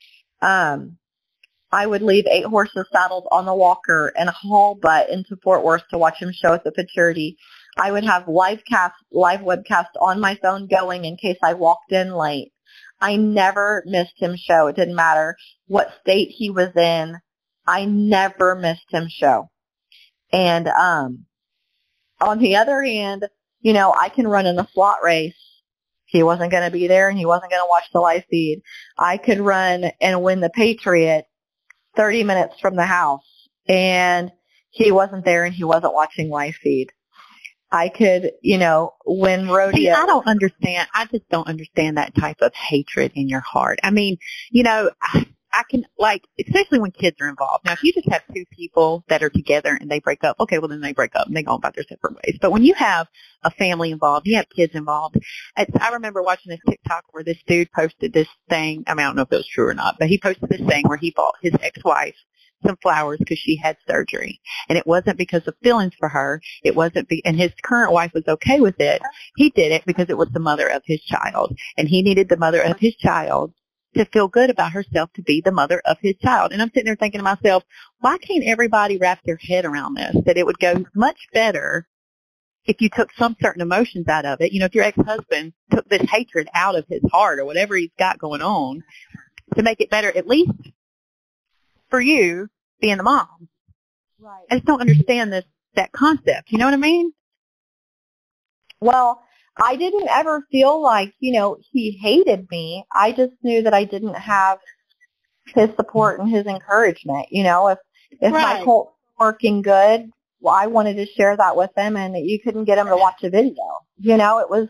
I would leave 8 horses saddled on the walker and haul butt into Fort Worth to watch him show at the Futurity. I would have live webcast on my phone going in case I walked in late. I never missed him show. It didn't matter what state he was in. I never missed him show. And on the other hand, I can run in a slot race He wasn't going to be there, and he wasn't going to watch the live feed. I could run and win the Patriot 30 minutes from the house, and he wasn't there, and he wasn't watching live feed. I could, win rodeo. See, I don't understand. I just don't understand that type of hatred in your heart. I mean, I can, especially when kids are involved. Now, if you just have two people that are together and they break up, okay, well, then they break up and they go about their separate ways. But when you have a family involved, you have kids involved. I remember watching this TikTok where this dude posted this thing. I mean, I don't know if it was true or not, but he posted this thing where he bought his ex-wife some flowers because she had surgery. And it wasn't because of feelings for her. It wasn't, and his current wife was okay with it. He did it because it was the mother of his child. And he needed the mother of his child to feel good about herself, to be the mother of his child. And I'm sitting there thinking to myself, why can't everybody wrap their head around this? That it would go much better if you took some certain emotions out of it. If your ex-husband took this hatred out of his heart or whatever he's got going on to make it better, at least for you being the mom. Right. I just don't understand that concept. You know what I mean? Well, I didn't ever feel like, he hated me. I just knew that I didn't have his support and his encouragement. If Right. my cult was working good, well, I wanted to share that with him, and you couldn't get him to watch a video. It was,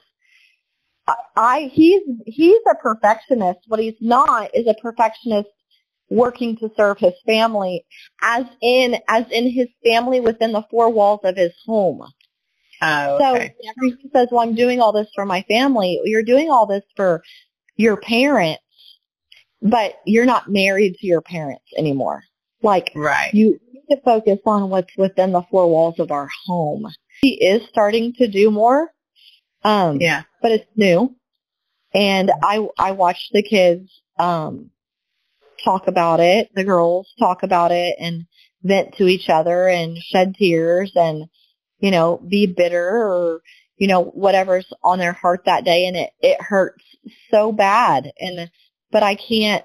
he's a perfectionist. What he's not is a perfectionist working to serve his family, as in his family within the four walls of his home. Oh, So okay. whenever he says, well, I'm doing all this for my family, you're doing all this for your parents, but you're not married to your parents anymore. Right. You need to focus on what's within the four walls of our home. He is starting to do more, Yeah. but it's new. And I watch the kids talk about it, the girls talk about it and vent to each other and shed tears and be bitter or, whatever's on their heart that day. And it hurts so bad. But I can't,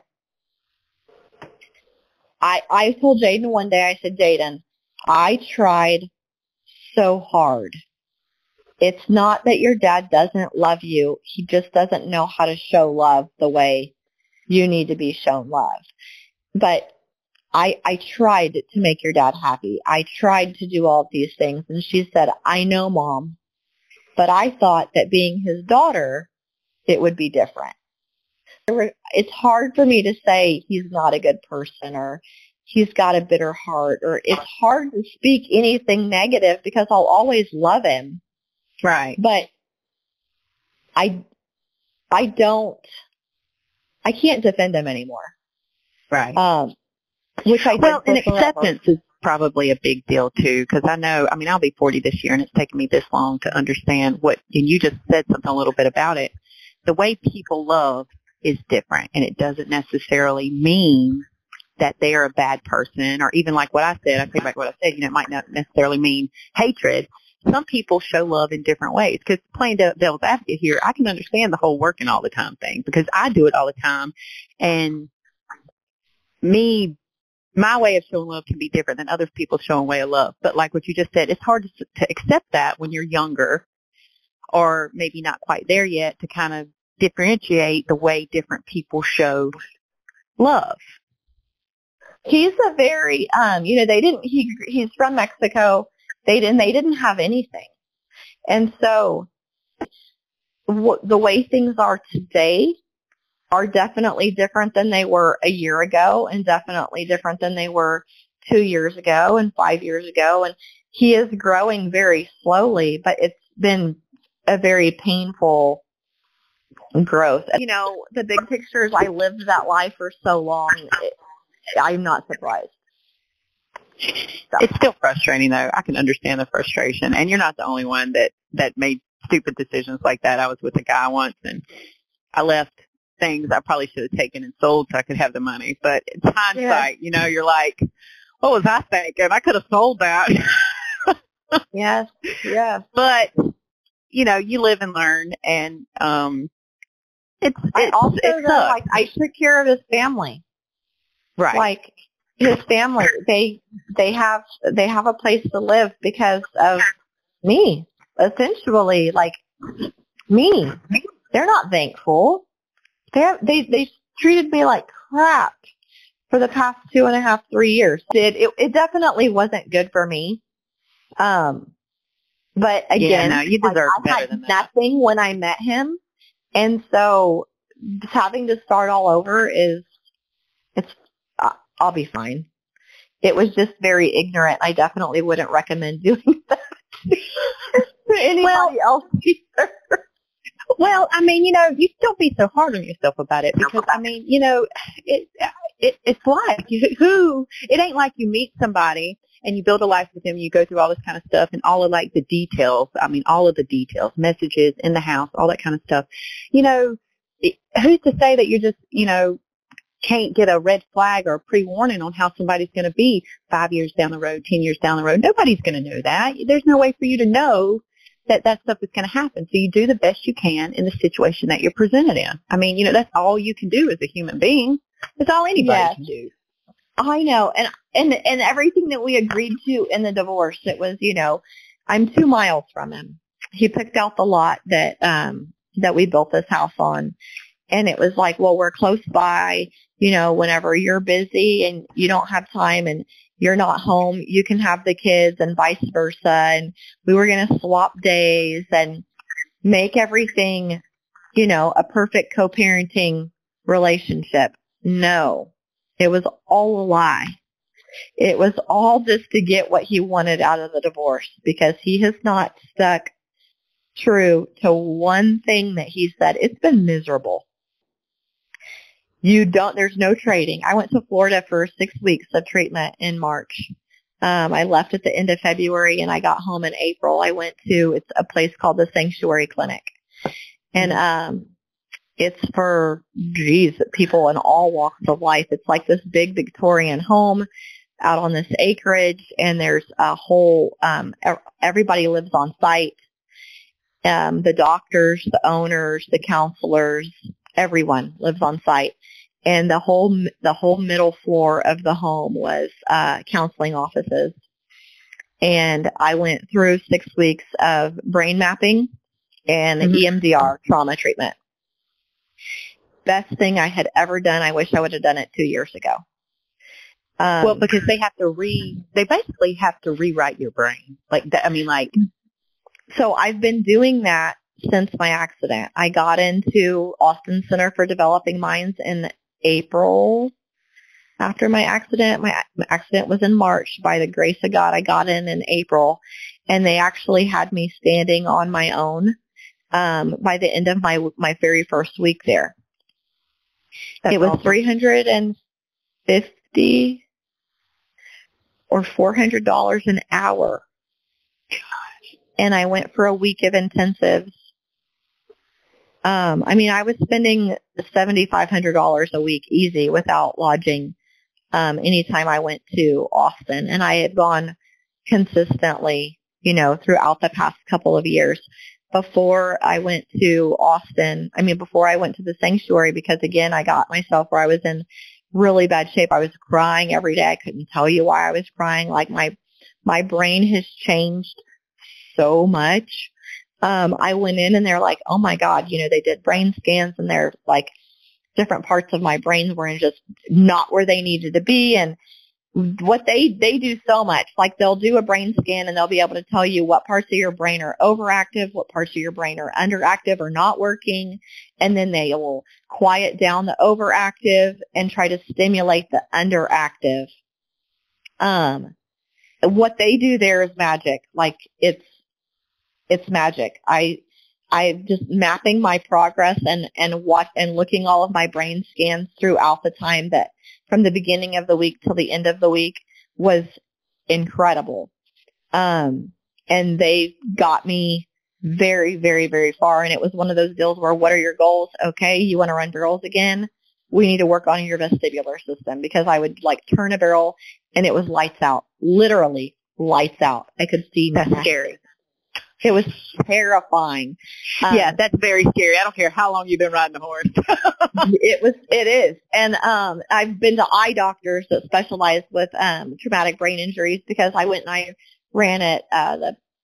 I told Jaden one day, I said, Jaden, I tried so hard. It's not that your dad doesn't love you. He just doesn't know how to show love the way you need to be shown love. But I tried to make your dad happy. I tried to do all of these things. And she said, I know, Mom, but I thought that being his daughter, it would be different. It's hard for me to say he's not a good person or he's got a bitter heart, or it's hard to speak anything negative because I'll always love him. Right. But I can't defend him anymore. Right. Which I did Well, and for forever. acceptance is probably a big deal too, because I'll be 40 this year, and it's taken me this long to understand and you just said something a little bit about it. The way people love is different, and it doesn't necessarily mean that they are a bad person, or even like what I said, I take back what I said, it might not necessarily mean hatred. Some people show love in different ways, because playing devil's advocate here, I can understand the whole working all the time thing, because I do it all the time, and my way of showing love can be different than other people's showing way of love. But like what you just said, it's hard to accept that when you're younger or maybe not quite there yet, to kind of differentiate the way different people show love. He's a very, he's from Mexico. They didn't have anything. And so the way things are today are definitely different than they were a year ago, and definitely different than they were 2 years ago and 5 years ago. And he is growing very slowly, but it's been a very painful growth. The big picture is I lived that life for so long. I'm not surprised. So. It's still frustrating, though. I can understand the frustration. And you're not the only one that made stupid decisions like that. I was with a guy once, and I left things I probably should have taken and sold so I could have the money. But in hindsight, you're like, what was I thinking? I could have sold that. Yes. Yeah. But, you live and learn, and I took care of his family. Right. Like his family, they have a place to live because of me, essentially, like me. They're not thankful. They treated me like crap for the past 2.5, 3 years. It definitely wasn't good for me. But again, no, you deserve I better had than that. nothing when I met him. And so having to start all over I'll be fine. It was just very ignorant. I definitely wouldn't recommend doing that to anybody else either. Well, I mean, you don't be so hard on yourself about it because, I mean, it's life. It ain't like you meet somebody and you build a life with them, you go through all this kind of stuff and all of like the details. I mean, all of the details, messages in the house, all that kind of stuff. Who's to say that you just, can't get a red flag or a pre-warning on how somebody's going to be 5 years down the road, 10 years down the road? Nobody's going to know that. There's no way for you to know that stuff is going to happen. So you do the best you can in the situation that you're presented in. I mean, that's all you can do as a human being. That's all anybody can do. I know. And everything that we agreed to in the divorce, it was, I'm 2 miles from him. He picked out the lot that we built this house on. And it was like, well, we're close by, whenever you're busy and you don't have time and you're not home, you can have the kids and vice versa. And we were going to swap days and make everything, a perfect co-parenting relationship. No, it was all a lie. It was all just to get what he wanted out of the divorce because he has not stuck true to one thing that he said. It's been miserable. There's no trading. I went to Florida for 6 weeks of treatment in March. I left at the end of February and I got home in April. I went to, it's a place called the Sanctuary Clinic. And, it's for, people in all walks of life. It's like this big Victorian home out on this acreage and there's a whole, everybody lives on site. The doctors, the owners, the counselors, everyone lives on site. And the whole middle floor of the home was counseling offices. And I went through 6 weeks of brain mapping and EMDR trauma treatment. Best thing I had ever done. I wish I would have done it 2 years ago. Well, because they basically have to rewrite your brain. So I've been doing that since my accident. I got into Austin Center for Developing Minds in April after my accident. My accident was in March. By the grace of God, I got in April, and they actually had me standing on my own by the end of my very first week there. It was awesome. $350 or $400 an hour. And I went for a week of intensives. I was spending $7,500 a week easy without lodging anytime I went to Austin. And I had gone consistently, throughout the past couple of years before I went to Austin. Before I went to the sanctuary, because again, I got myself where I was in really bad shape. I was crying every day. I couldn't tell you why I was crying. Like my brain has changed so much. I went in and they're like, oh my God, they did brain scans and they're like different parts of my brain were just not where they needed to be. And what they do so much, like they'll do a brain scan and they'll be able to tell you what parts of your brain are overactive, what parts of your brain are underactive or not working. And then they will quiet down the overactive and try to stimulate the underactive. What they do there is magic. Like it's magic. I just mapping my progress and looking all of my brain scans throughout the time that from the beginning of the week till the end of the week was incredible. And they got me very, very, very far. And it was one of those deals where, what are your goals? Okay, you want to run barrels again? We need to work on your vestibular system, because I would turn a barrel and it was lights out, literally lights out. I could see. That's scary. It was terrifying. Yeah, that's very scary. I don't care how long you've been riding a horse. It is. And I've been to eye doctors that specialize with traumatic brain injuries, because I went and I ran at the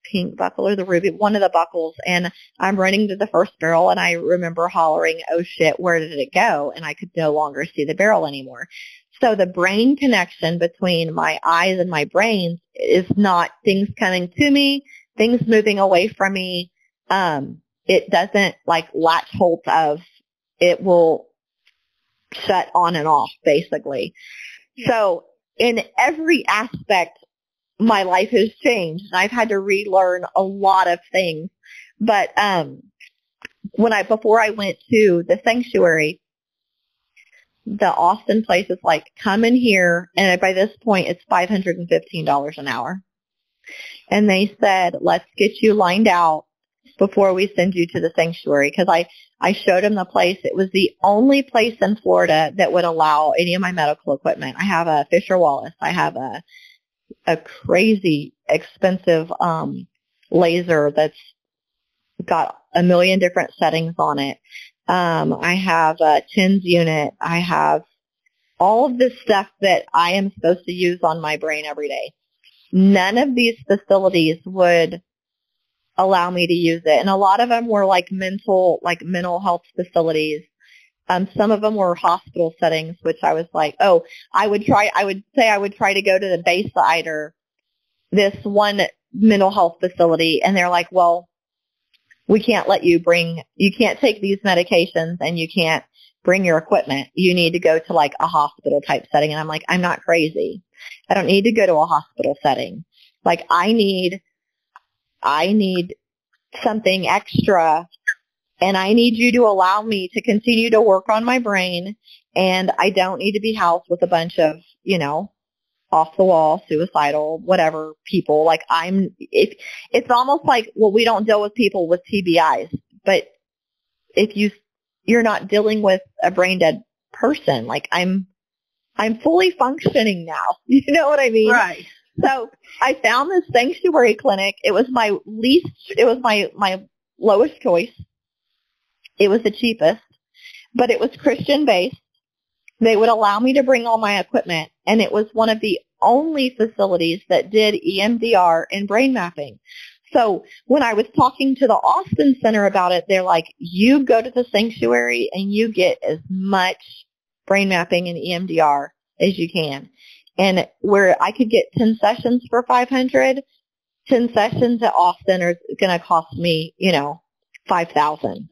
pink buckle or the ruby, one of the buckles, and I'm running to the first barrel, and I remember hollering, "Oh shit, where did it go?" And I could no longer see the barrel anymore. So the brain connection between my eyes and my brain is not things coming to me, things moving away from me. It doesn't like latch hold of, it will shut on and off basically. So in every aspect, my life has changed. I've had to relearn a lot of things. But before I went to the sanctuary, the Austin place is like, come in here, and by this point it's $515 an hour. And they said, let's get you lined out before we send you to the sanctuary, because I showed them the place. It was the only place in Florida that would allow any of my medical equipment. I have a Fisher Wallace. I have a crazy expensive laser that's got a million different settings on it. I have a TENS unit. I have all of this stuff that I am supposed to use on my brain every day. None of these facilities would allow me to use it. And a lot of them were like mental health facilities. Some of them were hospital settings, which I was like, I would try to go to the Bayside or this one mental health facility. And they're like, well, we can't you can't take these medications and you can't bring your equipment. You need to go to like a hospital type setting. And I'm like, I'm not crazy. I don't need to go to a hospital setting. Like I need something extra, and I need you to allow me to continue to work on my brain, and I don't need to be housed with a bunch of, off the wall, suicidal, whatever people. Like it's almost like, well, we don't deal with people with TBIs, but if you're not dealing with a brain dead person, like I'm fully functioning now. You know what I mean? Right. So I found this sanctuary clinic. It was my lowest choice. It was the cheapest, but it was Christian based. They would allow me to bring all my equipment, and it was one of the only facilities that did EMDR and brain mapping. So when I was talking to the Austin Center about it, they're like, you go to the sanctuary and you get as much brain mapping and EMDR as you can. And where I could get 10 sessions for $500, 10 sessions at Austin are going to cost me, $5,000.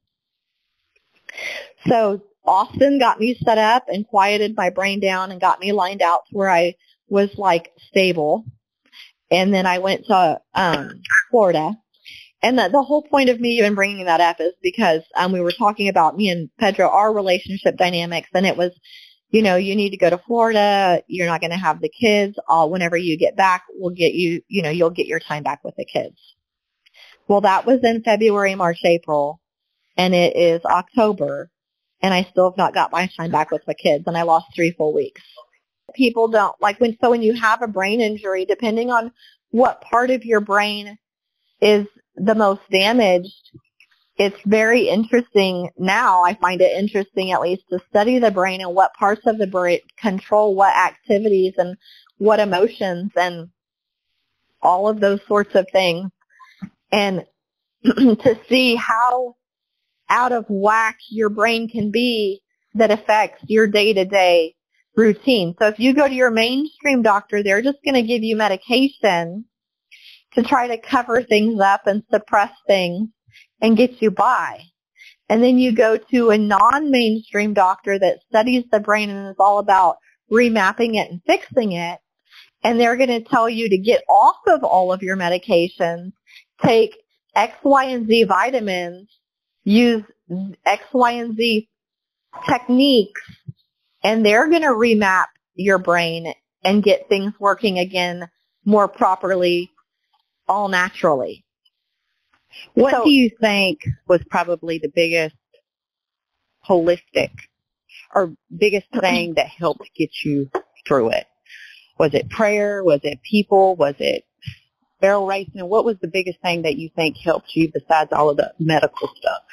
So Austin got me set up and quieted my brain down and got me lined out to where I was like stable. And then I went to Florida. And the whole point of me even bringing that up is because we were talking about me and Pedro, our relationship dynamics, and it was, you need to go to Florida. You're not going to have the kids. Whenever you get back, we'll get you, you'll get your time back with the kids. Well, that was in February, March, April, and it is October, and I still have not got my time back with my kids, and I lost 3 full weeks. People don't when you have a brain injury, depending on what part of your brain is the most damaged, it's very interesting now. I find it interesting at least to study the brain and what parts of the brain control what activities and what emotions and all of those sorts of things. And to see how out of whack your brain can be that affects your day-to-day routine. So if you go to your mainstream doctor, they're just going to give you medication to try to cover things up and suppress things and get you by. And then you go to a non-mainstream doctor that studies the brain and is all about remapping it and fixing it. And they're going to tell you to get off of all of your medications, take X, Y, and Z vitamins, use X, Y, and Z techniques, and they're going to remap your brain and get things working again more properly, all naturally. What do you think was probably the biggest holistic or biggest thing that helped get you through it? Was it prayer? Was it people? Was it barrel racing? What was the biggest thing that you think helped you besides all of the medical stuff?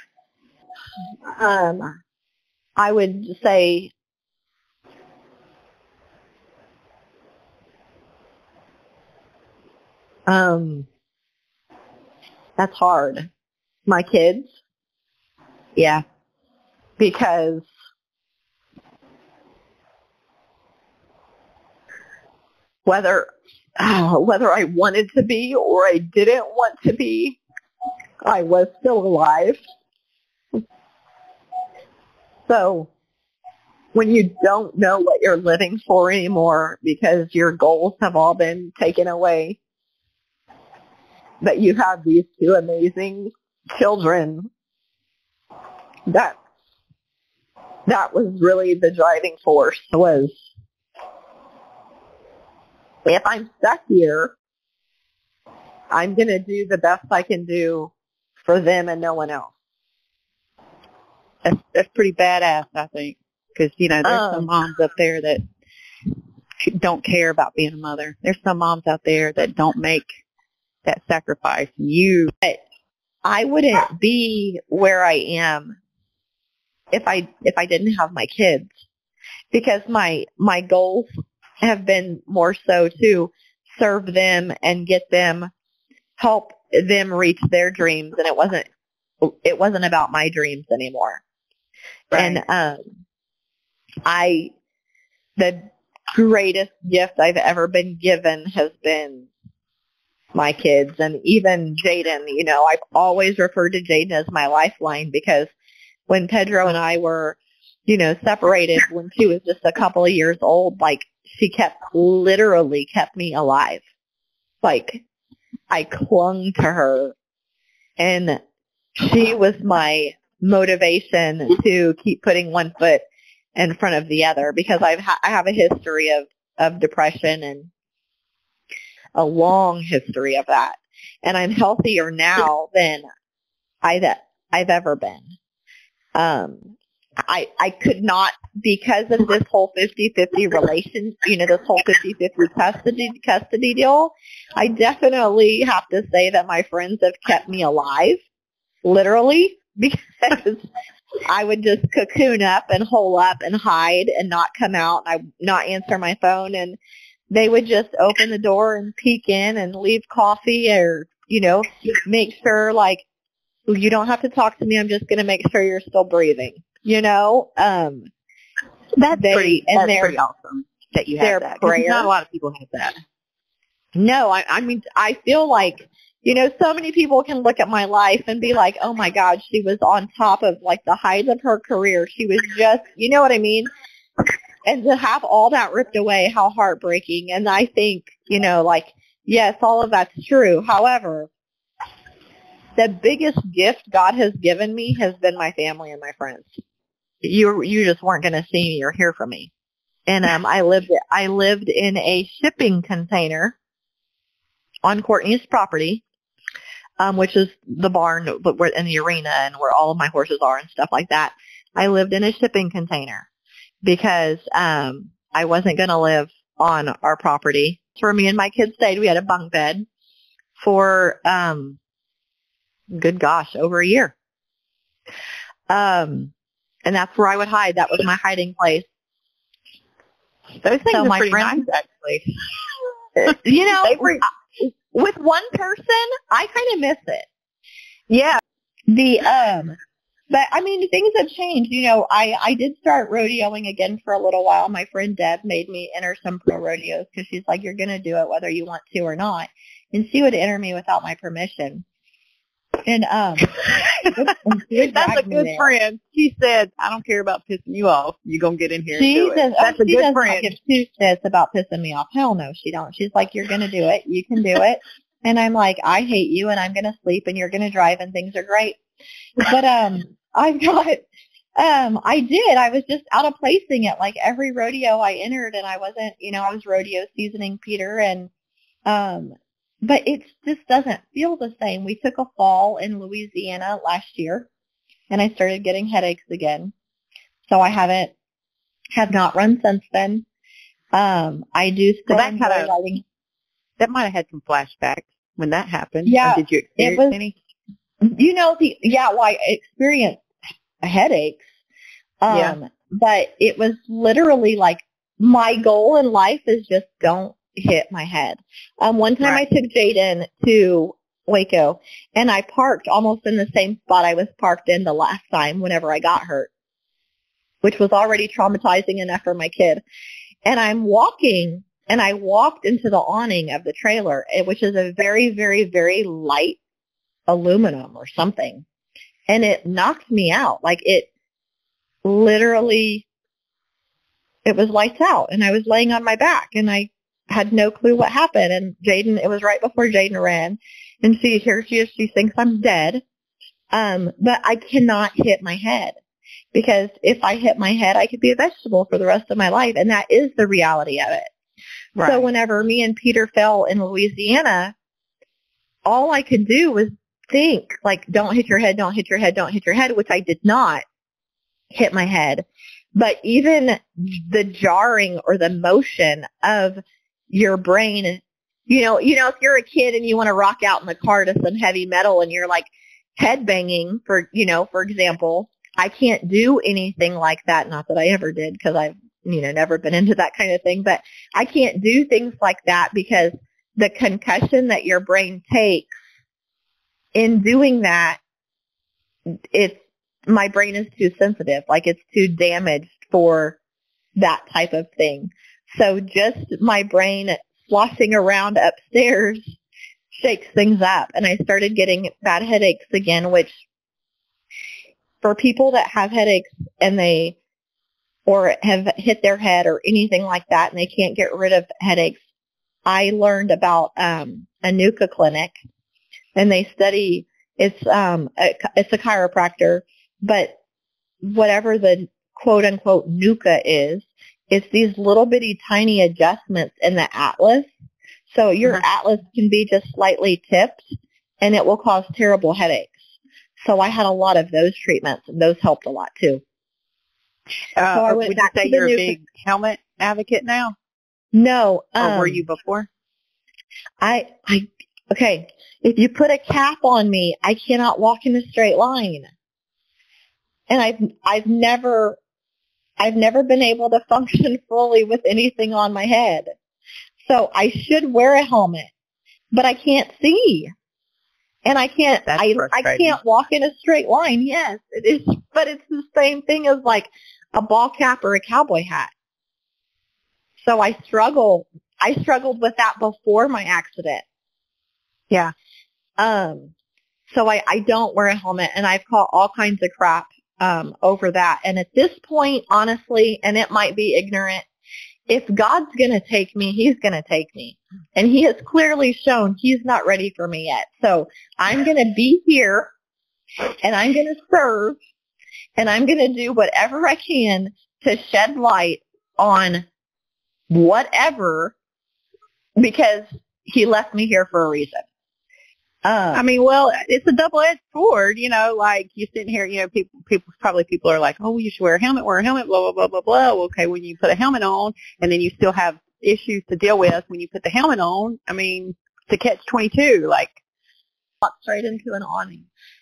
I would say That's hard. My kids, Yeah. because whether I wanted to be or I didn't want to be, I was still alive. So when you don't know what you're living for anymore because your goals have all been taken away, but you have these two amazing children, that was really the driving force, was if I'm stuck here, I'm going to do the best I can do for them and no one else. That's pretty badass, I think. Because, there's some moms up there that don't care about being a mother. There's some moms out there that don't make that sacrifice. But I wouldn't be where I am if I didn't have my kids, because my goals have been more so to serve them and help them reach their dreams, and it wasn't about my dreams anymore. Right. And the greatest gift I've ever been given has been my kids, and even Jaden. I've always referred to Jaden as my lifeline, because when Pedro and I were, separated when she was just a couple of years old, like, she literally kept me alive. Like, I clung to her, and she was my motivation to keep putting one foot in front of the other, because I have a history of depression, and a long history of that. And I'm healthier now than I've ever been. I could not, because of this whole 50-50 relation, this whole 50-50 custody deal, I definitely have to say that my friends have kept me alive, literally, because I would just cocoon up and hole up and hide and not come out. I would not answer my phone, and they would just open the door and peek in and leave coffee, or, make sure, like, you don't have to talk to me. I'm just going to make sure you're still breathing. That's pretty awesome that you have that. 'Cause not a lot of people have that. No, I mean, I feel like, so many people can look at my life and be like, oh my God, she was on top of, like, the height of her career. She was just, you know what I mean? And to have all that ripped away, how heartbreaking. And I think, yes, all of that's true. However, the biggest gift God has given me has been my family and my friends. You just weren't going to see me or hear from me. And I lived in a shipping container on Courtney's property, which is the barn, but we're in the arena and where all of my horses are and stuff like that. I lived in a shipping container because I wasn't going to live on our property. So me and my kids stayed. We had a bunk bed for good gosh, over a year. And that's where I would hide. That was my hiding place. Those things are pretty nice, actually. With one person, I kind of miss it. Yeah. But I mean, things have changed. I did start rodeoing again for a little while. My friend Deb made me enter some pro rodeos because she's like, you're going to do it whether you want to or not. And she would enter me without my permission. And that's a good friend. She said, I don't care about pissing you off. You're going to get in here and do it. That's a good friend. She doesn't give two shits about pissing me off. Hell no, she don't. She's like, you're going to do it. You can do it. And I'm like, I hate you, and I'm going to sleep, and you're going to drive, and things are great. But I was just out of placing it. Like, every rodeo I entered, and I wasn't, I was rodeo seasoning Peter, and but it just doesn't feel the same. We took a fall in Louisiana last year, and I started getting headaches again. So I have not run since then. I do still enjoy riding. That might have had some flashbacks when that happened. Yeah. Did you experience any? I experienced headaches. But it was literally like, my goal in life is just don't hit my head. One time I took Jaden to Waco, and I parked almost in the same spot I was parked in the last time whenever I got hurt, which was already traumatizing enough for my kid. And I'm walking, and I walked into the awning of the trailer, which is a very, very, very light aluminum or something. And it knocked me out. Like it literally, it was lights out, and I was laying on my back, and I had no clue what happened. And Jaden, it was right before Jaden ran, and here she is, she thinks I'm dead. But I cannot hit my head, because if I hit my head, I could be a vegetable for the rest of my life. And that is the reality of it. Right. So whenever me and Peter fell in Louisiana, all I could do was think, like, don't hit your head, don't hit your head, don't hit your head, which I did not hit my head. But even the jarring or the motion of your brain, if you're a kid and you want to rock out in the car to some heavy metal and you're like head banging for example, I can't do anything like that. Not that I ever did, because I've, never been into that kind of thing, but I can't do things like that because the concussion that your brain takes in doing that, my brain is too sensitive. Like, it's too damaged for that type of thing. So just my brain sloshing around upstairs shakes things up. And I started getting bad headaches again, which for people that have headaches and or have hit their head or anything like that, and they can't get rid of headaches, I learned about a NUCA clinic, and they study, it's a chiropractor, but whatever the quote unquote NUCA is, it's these little bitty tiny adjustments in the atlas. So your atlas can be just slightly tipped, and it will cause terrible headaches. So I had a lot of those treatments, and those helped a lot too. So I went back to you're a big helmet advocate now? No. Or were you before? Okay. If you put a cap on me, I cannot walk in a straight line. And I've never been able to function fully with anything on my head. So I should wear a helmet, but I can't see. And I can't walk in a straight line. Yes, it is, but it's the same thing as like a ball cap or a cowboy hat. So I struggled with that before my accident. Yeah. So I don't wear a helmet, and I've caught all kinds of crap over that. And at this point, honestly, and it might be ignorant, if God's going to take me, he's going to take me. And he has clearly shown he's not ready for me yet. So I'm going to be here, and I'm going to serve, and I'm going to do whatever I can to shed light on whatever, because he left me here for a reason. It's a double-edged sword, like you're sitting here, people are like, oh, you should wear a helmet, blah, blah, blah, blah, blah. Okay, when you put a helmet on, and then you still have issues to deal with when you put the helmet on, to catch 22, like. Straight into an awning.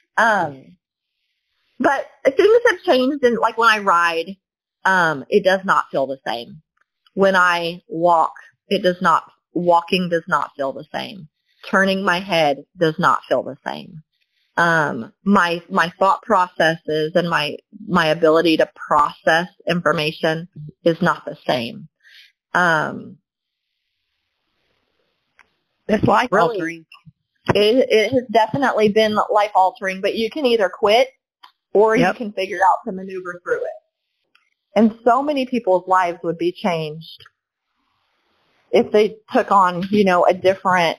But things have changed, and like when I ride, it does not feel the same. When I walk, walking does not feel the same. Turning my head does not feel the same. My thought processes and my ability to process information is not the same. It's life altering. It has definitely been life altering, but you can either quit or you can figure out to maneuver through it. And so many people's lives would be changed if they took on, a different,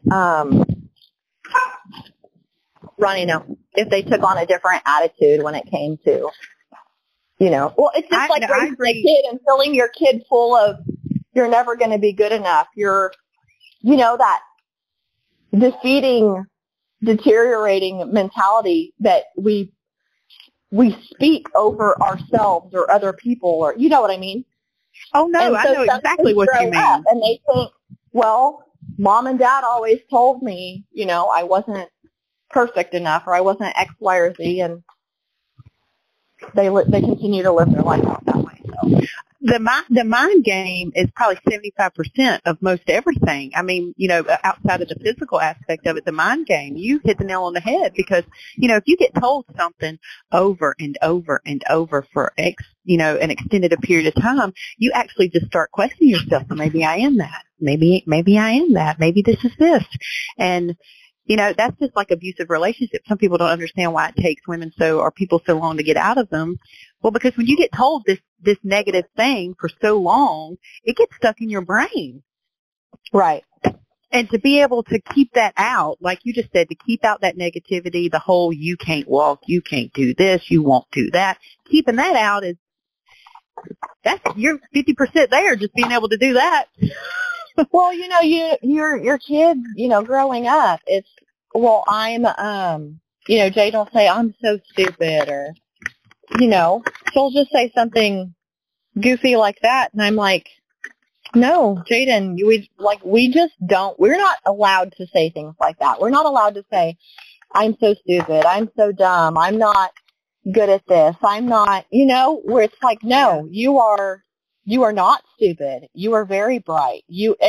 if they took on a different attitude when it came to, well, it's just like raising a kid and filling your kid full of, you're never going to be good enough. You're, that defeating, deteriorating mentality that we speak over ourselves or other people, or, you know what I mean? Oh, no, I know exactly what you mean. And they think, well, mom and dad always told me, I wasn't perfect enough, or I wasn't X, Y, or Z, and they continue to live their life out that way. So the mind game is probably 75% of most everything. I mean, outside of the physical aspect of it, the mind game, you hit the nail on the head because, if you get told something over and over and over for an extended period of time, you actually just start questioning yourself. Maybe I am that. Maybe I am that. Maybe this is this. And, that's just like abusive relationships. Some people don't understand why it takes women or people so long to get out of them. Well, because when you get told this negative thing for so long, it gets stuck in your brain. Right. And to be able to keep that out, like you just said, to keep out that negativity, the whole you can't walk, you can't do this, you won't do that, keeping that out you're 50% there, just being able to do that. Well, your kids, growing up, it's, well, I'm, Jade will say, I'm so stupid, or, she'll just say something goofy like that, and I'm like, no, Jaden, we're not allowed to say things like that. We're not allowed to say, I'm so stupid, I'm so dumb, I'm not good at this, I'm not, where it's like, no, you are not stupid. You are very bright.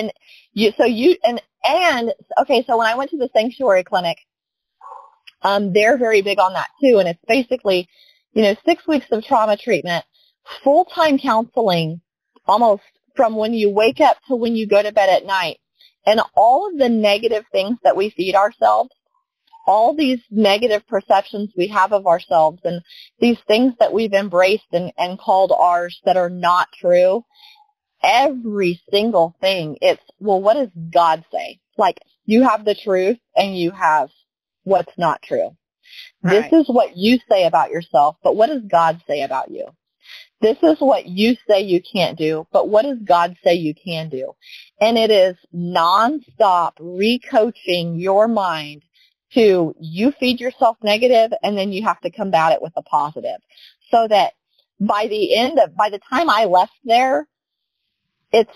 Okay, so when I went to the sanctuary clinic, they're very big on that too. And it's basically, 6 weeks of trauma treatment, full-time counseling, almost from when you wake up to when you go to bed at night. And all of the negative things that we feed ourselves, all these negative perceptions we have of ourselves and these things that we've embraced and called ours that are not true, every single thing, it's, well, what does God say? Like, you have the truth and you have what's not true. Right. This is what you say about yourself, but what does God say about you? This is what you say you can't do, but what does God say you can do? And it is nonstop recoaching your mind to, you feed yourself negative and then you have to combat it with a positive. So that by the time I left there, it's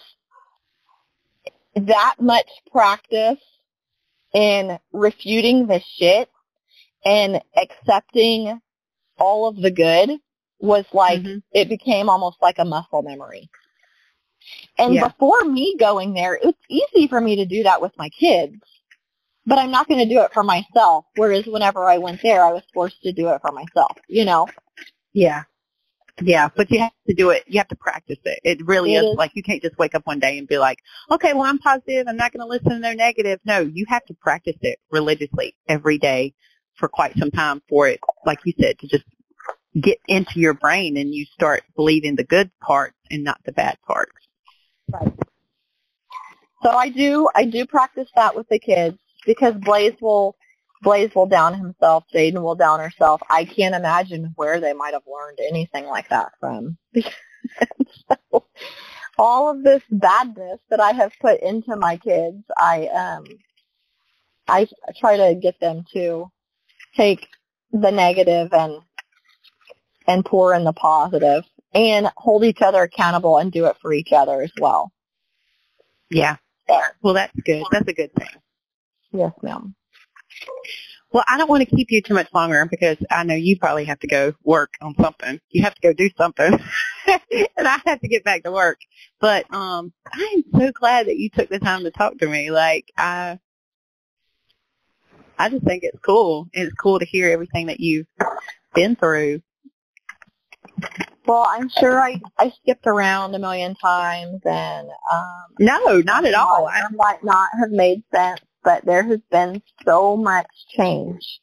that much practice in refuting the shit and accepting all of the good was like, it became almost like a muscle memory. And before me going there, it's easy for me to do that with my kids. But I'm not going to do it for myself, whereas whenever I went there, I was forced to do it for myself, Yeah. Yeah, but you have to do it. You have to practice it. It really is like, you can't just wake up one day and be like, okay, well, I'm positive. I'm not going to listen to their negative. No, you have to practice it religiously every day for quite some time for it, like you said, to just get into your brain and you start believing the good parts and not the bad parts. Right. So I do practice that with the kids. Because Blaze will down himself, Jaden will down herself. I can't imagine where they might have learned anything like that from. So, all of this badness that I have put into my kids, I try to get them to take the negative and pour in the positive and hold each other accountable and do it for each other as well. Yeah. Well, that's good. That's a good thing. Yes, ma'am. Well, I don't want to keep you too much longer because I know you probably have to go work on something. You have to go do something. And I have to get back to work. But I am so glad that you took the time to talk to me. Like, I just think it's cool. And it's cool to hear everything that you've been through. Well, I'm sure I skipped around a million times and no, not at all. I might not have made sense, but there has been so much change